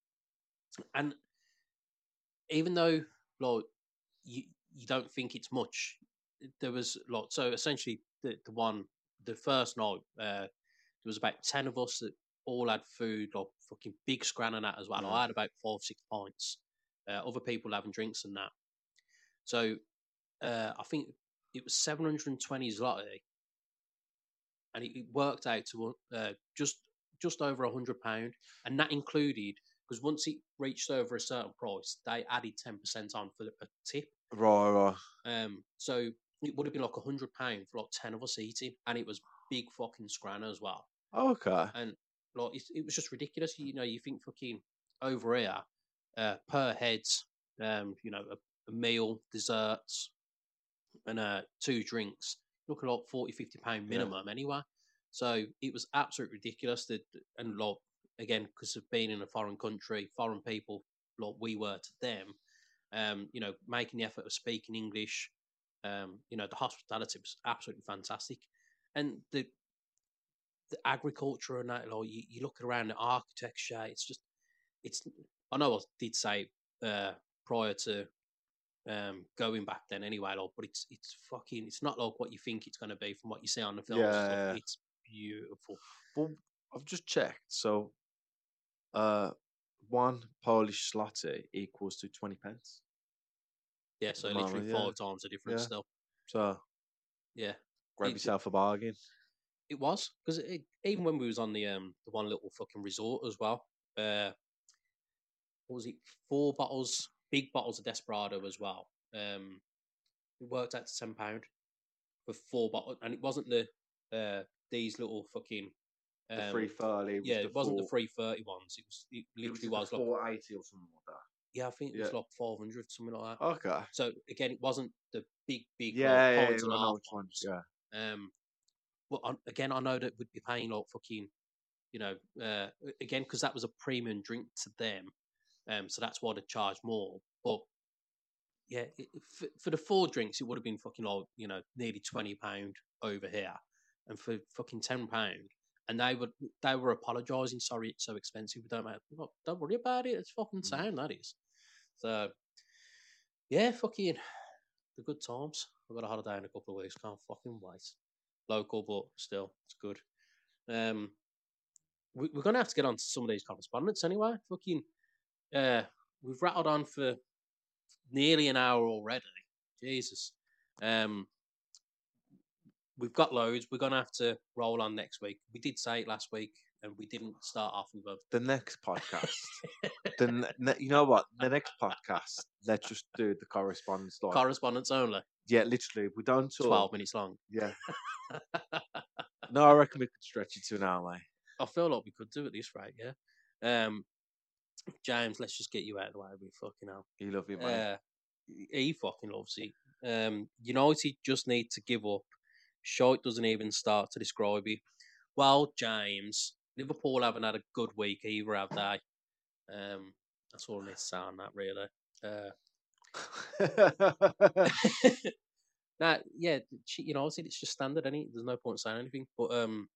And even though like you don't think it's much, there was like, so essentially the first night there was about 10 of us that all had food, like fucking big scran and that as well. I had about 5-6 pints. Other people having drinks and that. So I think it was 720 zloty, and it worked out to just over £100, and that included, because once it reached over a certain price, they added 10% on for a tip. Right. So it would have been like £100 for like 10 of us eating, and it was big fucking scran as well. Okay. And like it was just ridiculous. You know, you think fucking over here, per head, you know, a meal, desserts, and 2 drinks, looking like £40-50 minimum anyway. So it was absolutely ridiculous. And like, again, because of being in a foreign country, foreign people, like we were to them, Making the effort of speaking English. The hospitality was absolutely fantastic, and the agriculture and that. Like you look around the architecture, it's. I know I did say prior to going back then anyway, like, but it's not like what you think it's going to be from what you see on the films. Yeah. It's beautiful. Well, I've just checked. So, 1 Polish zloty equals to 20 pence. Yeah, so the literally moment, yeah. 5 times the difference Yeah. still. So, Yeah, grab yourself a bargain. it was because even when we was on the one little fucking resort as well. What was it? 4 bottles, big bottles of Desperado as well. It worked out to £10 for 4 bottles, and it wasn't these little fucking. The 330. Yeah, it wasn't the 330 ones. It literally was like 480 or something like that. Yeah, I think it was like 400, something like that. Okay. So again, it wasn't the big Yeah, pints and a half ones. Yeah. Well, again, I know that we'd be paying like fucking, again, because that was a premium drink to them. So that's why they charge more. But yeah, for the 4 drinks, it would have been fucking like, nearly £20 over here, and for fucking £10. And they were apologising. Sorry, it's so expensive. Don't worry about it. It's fucking sound, that is. So yeah, fucking the good times. I've got a holiday in a couple of weeks. Can't fucking wait. Local, but still, it's good. We're gonna have to get on to some of these correspondents anyway. Fucking, we've rattled on for nearly an hour already. Jesus. We've got loads. We're gonna have to roll on next week. We did say it last week, and we didn't start off with the next podcast. You know what? The next podcast, let's just do the correspondence. Correspondence only. Yeah, literally. We don't talk. 12 minutes long. Yeah. No, I reckon we could stretch it to an hour. I feel like we could do at this rate, yeah. James, let's just get you out of the way. We fucking hell. You love it, man. He fucking loves it. United just need to give up. Shite doesn't even start to describe it. Well, James, Liverpool haven't had a good week either, have they? That's all I need to say on that, really. Yeah, obviously it's just standard, isn't it? There's no point saying anything. But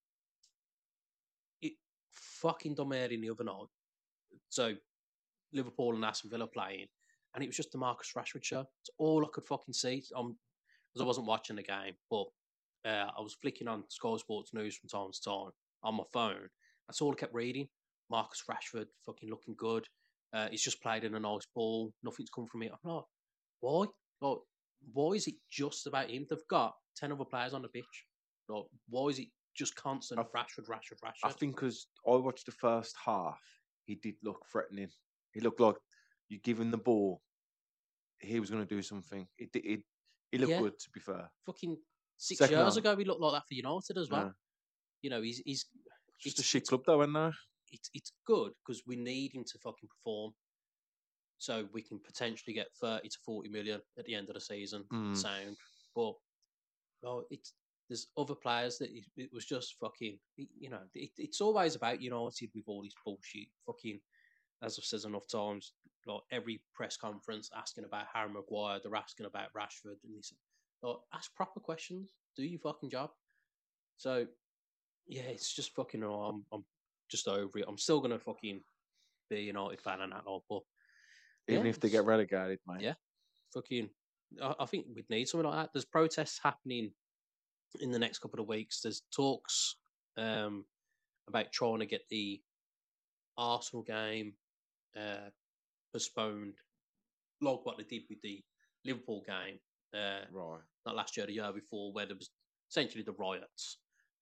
it fucking done me in the other night. So Liverpool and Aston Villa playing, and it was just the Marcus Rashford show. It's all I could fucking see. Because I wasn't watching the game, but I was flicking on Sky Sports News from time to time on my phone. That's all I kept reading. Marcus Rashford fucking looking good. He's just played in a nice ball. Nothing's come from it. I'm like, why? Like, why is it just about him? They've got 10 other players on the pitch. Like, why is it just constant Rashford? I think because I watched the first half, he did look threatening. He looked like you give him the ball, he was going to do something. He looked good, to be fair. Fucking 6 years ago, he looked like that for United as well. Yeah. He's just a shit club though, isn't there? It's good because we need him to fucking perform, so we can potentially get 30 to 40 million at the end of the season. Sound, but there's other players that it was just fucking. It's always about United with all this bullshit. Fucking, as I've said enough times, like every press conference asking about Harry Maguire, they're asking about Rashford, and like, ask proper questions. Do your fucking job. So, yeah, it's just fucking. I'm just over it. I'm still gonna fucking be a United fan and that all, but even if they get relegated, mate. Yeah, fucking. I think we'd need something like that. There's protests happening in the next couple of weeks. There's talks about trying to get the Arsenal game postponed, like what they did with the Liverpool game. Right. Not last year, the year before, where there was essentially the riots.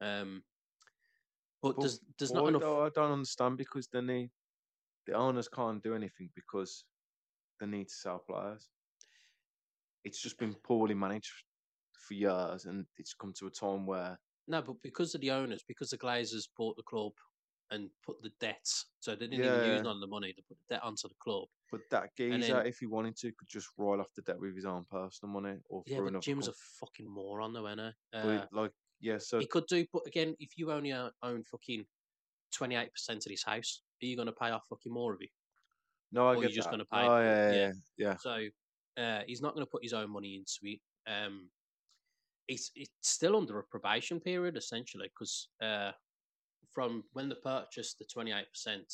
But there's not enough. I don't understand, because then the owners can't do anything because they need to sell players. It's just been poorly managed for years, and it's come to a time where but because of the owners, because the Glazers bought the club and put the debt, so they didn't even use none of the money. They put the debt onto the club. But that geezer, if he wanted to, could just roll off the debt with his own personal money, or through another. Jim's a fucking moron, though, isn't he? So he could do. But again, if you only own fucking 28% of this house, are you going to pay off fucking more of it? No, I or get you're just that. going to pay. Oh, yeah. So he's not going to put his own money into it. It's still under a probation period essentially because from when they purchased the 28%,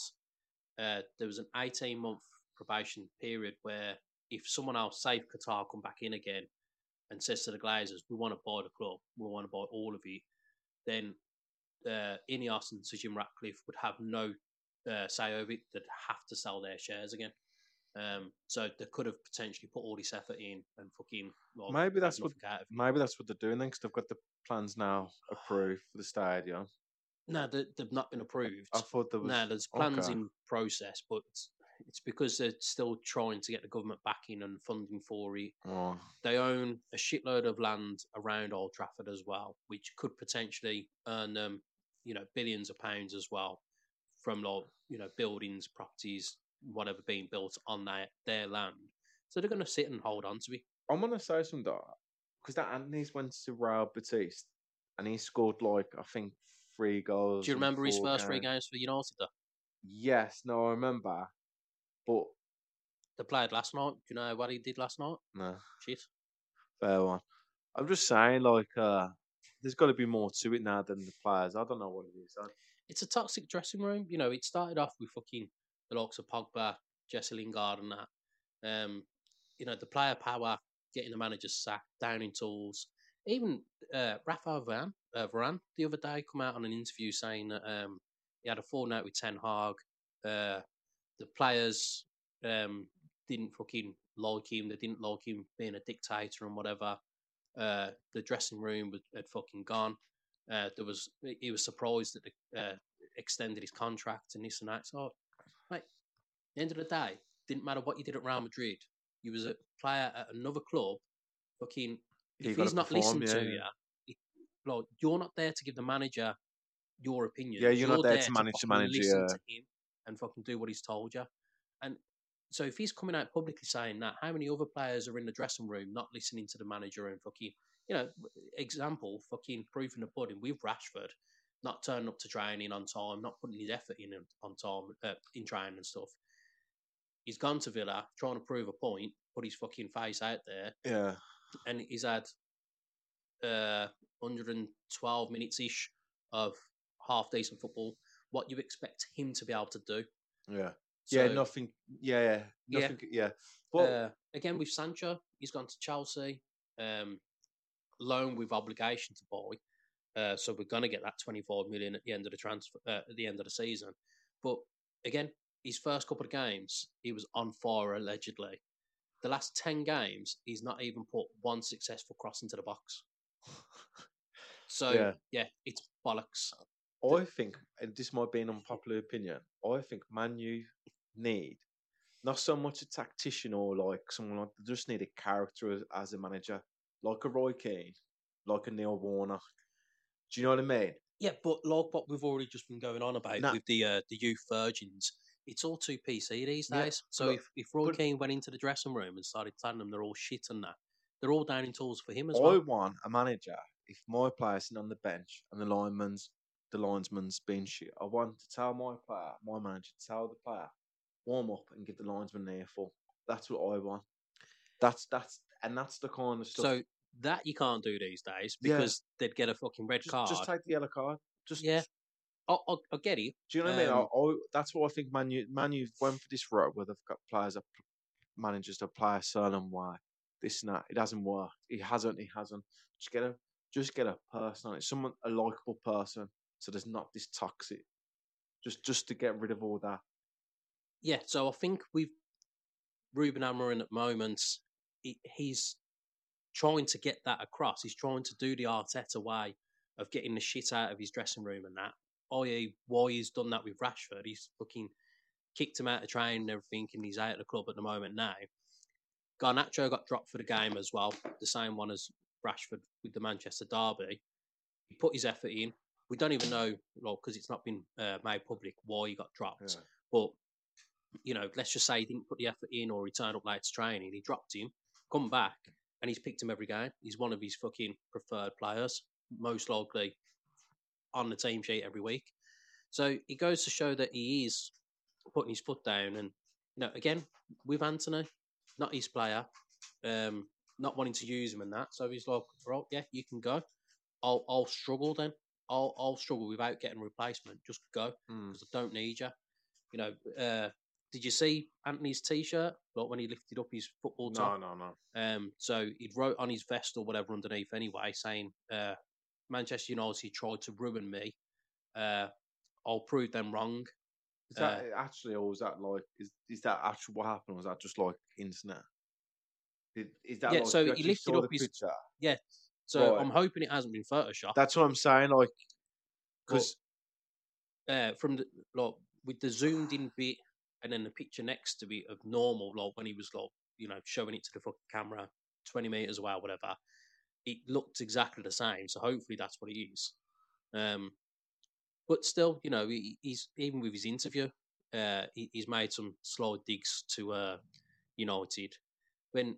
there was an 18-month probation period where if someone else, say if Qatar, come back in again and says to the Glazers, we want to buy the club, we want to buy all of it, then Ineos and Sir Jim Ratcliffe would have no say over it. They'd have to sell their shares again. So they could have potentially put all this effort in and fucking maybe that's what they're doing then, because they've got the plans now approved for the stadium. No, they've not been approved. I thought there was. No, there's plans in process, but it's because they're still trying to get the government backing and funding for it. Oh. They own a shitload of land around Old Trafford as well, which could potentially earn them, billions of pounds as well from buildings, properties, whatever being built on their land. So they're going to sit and hold on to it. I'm going to say something though, because that Anthony's went to Real Betis and he scored I think 3 goals. Do you remember his first 3 games for United though? Yes, no, I remember. But they played last night. Do you know what he did last night? No. Shit. Fair one. I'm just saying, there's got to be more to it now than the players. I don't know what it is. It's a toxic dressing room. It started off with fucking the likes of Pogba, Jesse Lingard and that. The player power, getting the manager sacked, downing tools. Even Rafael Varane the other day come out on an interview saying that he had a fallout with Ten Hag. The players didn't fucking like him. They didn't like him being a dictator and whatever. The dressing room had fucking gone. He was surprised that they extended his contract and this and that. So, mate, at the end of the day, didn't matter what you did at Real Madrid. You was a player at another club. Fucking, if he's not listening to you, you're not there to give the manager your opinion. Yeah, you're not there to manage the manager. Listen to him and fucking do what he's told you. And so if he's coming out publicly saying that, how many other players are in the dressing room not listening to the manager and fucking, example, fucking proof in the pudding with Rashford, not turning up to training on time, not putting his effort in on time in training and stuff. He's gone to Villa trying to prove a point, put his fucking face out there. Yeah. And he's had 112 minutes-ish of half-decent football. What you expect him to be able to do. Yeah. So, nothing. Yeah. Nothing. Yeah. Well, again, with Sancho, he's gone to Chelsea, loan with obligation to buy. So we're going to get that 25 million at the end of the transfer, at the end of the season. But again, his first couple of games, he was on fire allegedly. The last 10 games, he's not even put one successful cross into the box. So yeah, it's bollocks. I think, and this might be an unpopular opinion, I think Man U need not so much a tactician or someone they just need a character as a manager, like a Roy Keane, like a Neil Warnock. Do you know what I mean? Yeah, but like what we've already just been going on about with the youth virgins, it's all too PC these days. So if Roy Keane went into the dressing room and started telling them they're all shit and that, they're all down in tools for him as well. I want a manager, if my player's sitting on the bench and the linesman's being shit, I want to tell my manager to tell the player, warm up and give the linesman an earful. That's what I want. That's the kind of stuff. So that you can't do these days because they'd get a fucking red card. Just take the yellow card. I'll get it. Do you know what I mean? That's what I think Man U went for this route where they've got players that managers to play a certain way. This and that. It hasn't worked. It hasn't. Just get a person on it. Someone, a likeable person. So there's not this toxic. Just to get rid of all that. Yeah, so I think with Ruben Amorim at the moment, he's trying to get that across. He's trying to do the Arteta way of getting the shit out of his dressing room and that. I.e., why he's done that with Rashford. He's fucking kicked him out of training and everything, and he's out of the club at the moment now. Garnacho got dropped for the game as well, the same one as Rashford with the Manchester derby. He put his effort in. We don't even know, because it's not been made public, why he got dropped. Yeah. But, let's just say he didn't put the effort in or he turned up late to training. He dropped him, come back, and he's picked him every game. He's one of his fucking preferred players, most likely on the team sheet every week. So it goes to show that he is putting his foot down. And, again, with Anthony, not his player, not wanting to use him and that. So he's like, right, yeah, you can go. I'll struggle then. I'll struggle without getting a replacement. Just go because I don't need you. You know, did you see Anthony's T-shirt? Like when he lifted up his football top? No. So he wrote on his vest or whatever underneath anyway, saying, Manchester United tried to ruin me. I'll prove them wrong. Is that actually, or is that like, is that actually what happened? Or was that just like internet? Is that yeah, like, so you he actually lifted saw up the his picture? Yeah. So Right. I'm hoping it hasn't been photoshopped. That's what I'm saying. Like, because from the like with the zoomed in bit and then the picture next to it of normal, like when he was like, you know, showing it to the fucking camera 20 meters away or whatever, it looked exactly the same. So hopefully that's what it is. But still, you know, he's even with his interview, he's made some slight digs to United. When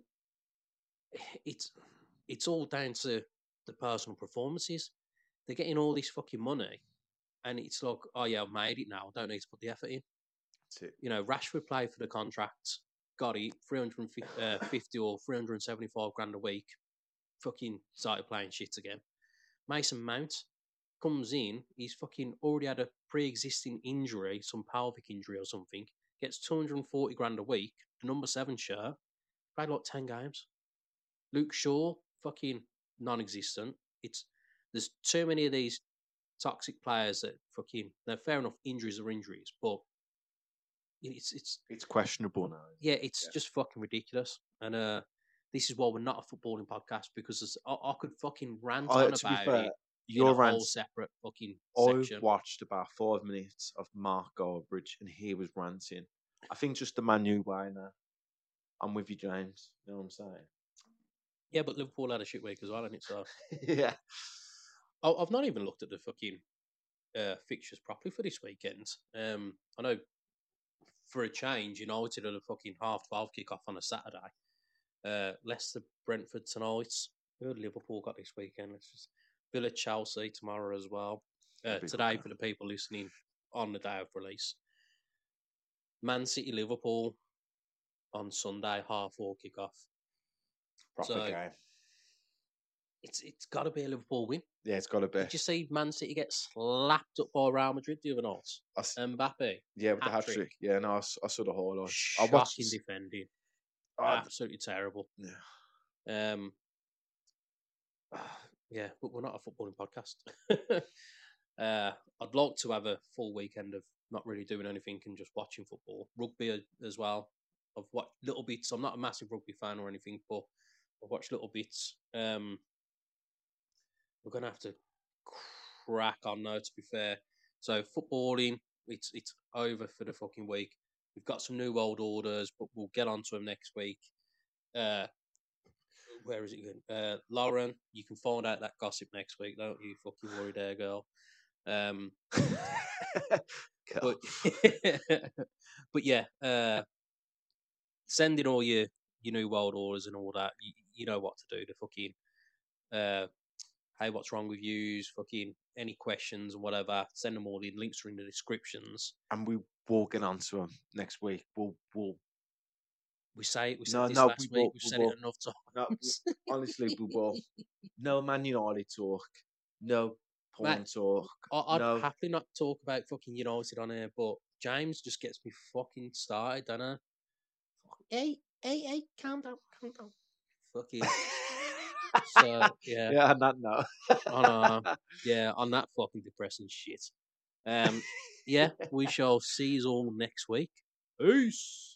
it's all down to the personal performances. They're getting all this fucking money, and it's like, oh yeah, I've made it now. I don't need to put the effort in. that's it. You know, Rashford played for the contract, got it, 350 or 375 grand a week. Fucking started playing shit again. Mason Mount comes in, he's fucking already had a pre-existing injury, some pelvic injury or something, gets 240 grand a week, the number 7 shirt, played like 10 games. Luke Shaw, fucking non-existent. There's too many of these toxic players that fucking, they're fair enough, injuries are injuries, but it's questionable now. Yeah, it's just fucking ridiculous. And this is why we're not a footballing podcast, because I could fucking rant on To be about fair, it your in a whole rant. separate fucking I section. watched about 5 minutes of Mark Goldbridge, and he was ranting. I think just the Man U way now. I'm with you, James. You know what I'm saying? Yeah, but Liverpool had a shit week as well, and it's Yeah. I've not even looked at the fucking fixtures properly for this weekend. I know for a change, United had a fucking 12:30 kick-off on a Saturday. Leicester, Brentford tonight. Who had Liverpool got this weekend? It's just Villa, Chelsea tomorrow as well. Today for the people listening on the day of release. Man City, Liverpool on Sunday, 4:30 kick-off. Proper game. It's got to be a Liverpool win. Yeah, it's got to be. Did you see Man City get slapped up by Real Madrid the other night? Mbappe. Yeah, with the hat-trick. Yeah, no, I saw the whole lot. Shocking defending. Absolutely terrible. Yeah. Yeah, but we're not a footballing podcast. I'd like to have a full weekend of not really doing anything and just watching football. Rugby as well. I've watched little bits. I'm not a massive rugby fan or anything, but I've watched little bits. We're going to have to crack on now, to be fair. So footballing, it's over for the fucking week. We've got some new world orders, but we'll get onto them next week. Where is it going? Lauren, you can find out that gossip next week, don't you? Fucking worry there, girl. But yeah, send in all your new world orders and all that. You know what to do. The fucking hey, what's wrong with yous? Fucking any questions and whatever. Send them all in. Links are in the descriptions. And we will get onto them next week. We said this last week. We've said it enough times. No, honestly, we will. No Man United talk. No porn talk. I'd happily not talk about fucking United on here, but James just gets me fucking started, doesn't he? Hey, calm down. Fucking. So, yeah. Yeah, on that note. On that fucking depressing shit. Yeah, we shall see you all next week. Peace.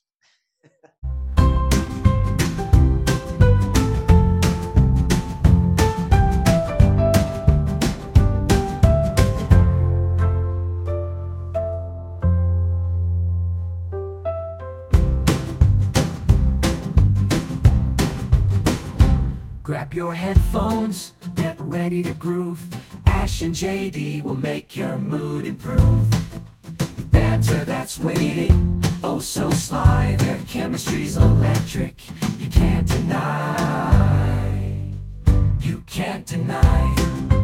Grab your headphones, get ready to groove. Ash and JD will make your mood improve. Banter that's witty, oh so sly. Their chemistry's electric, you can't deny. You can't deny.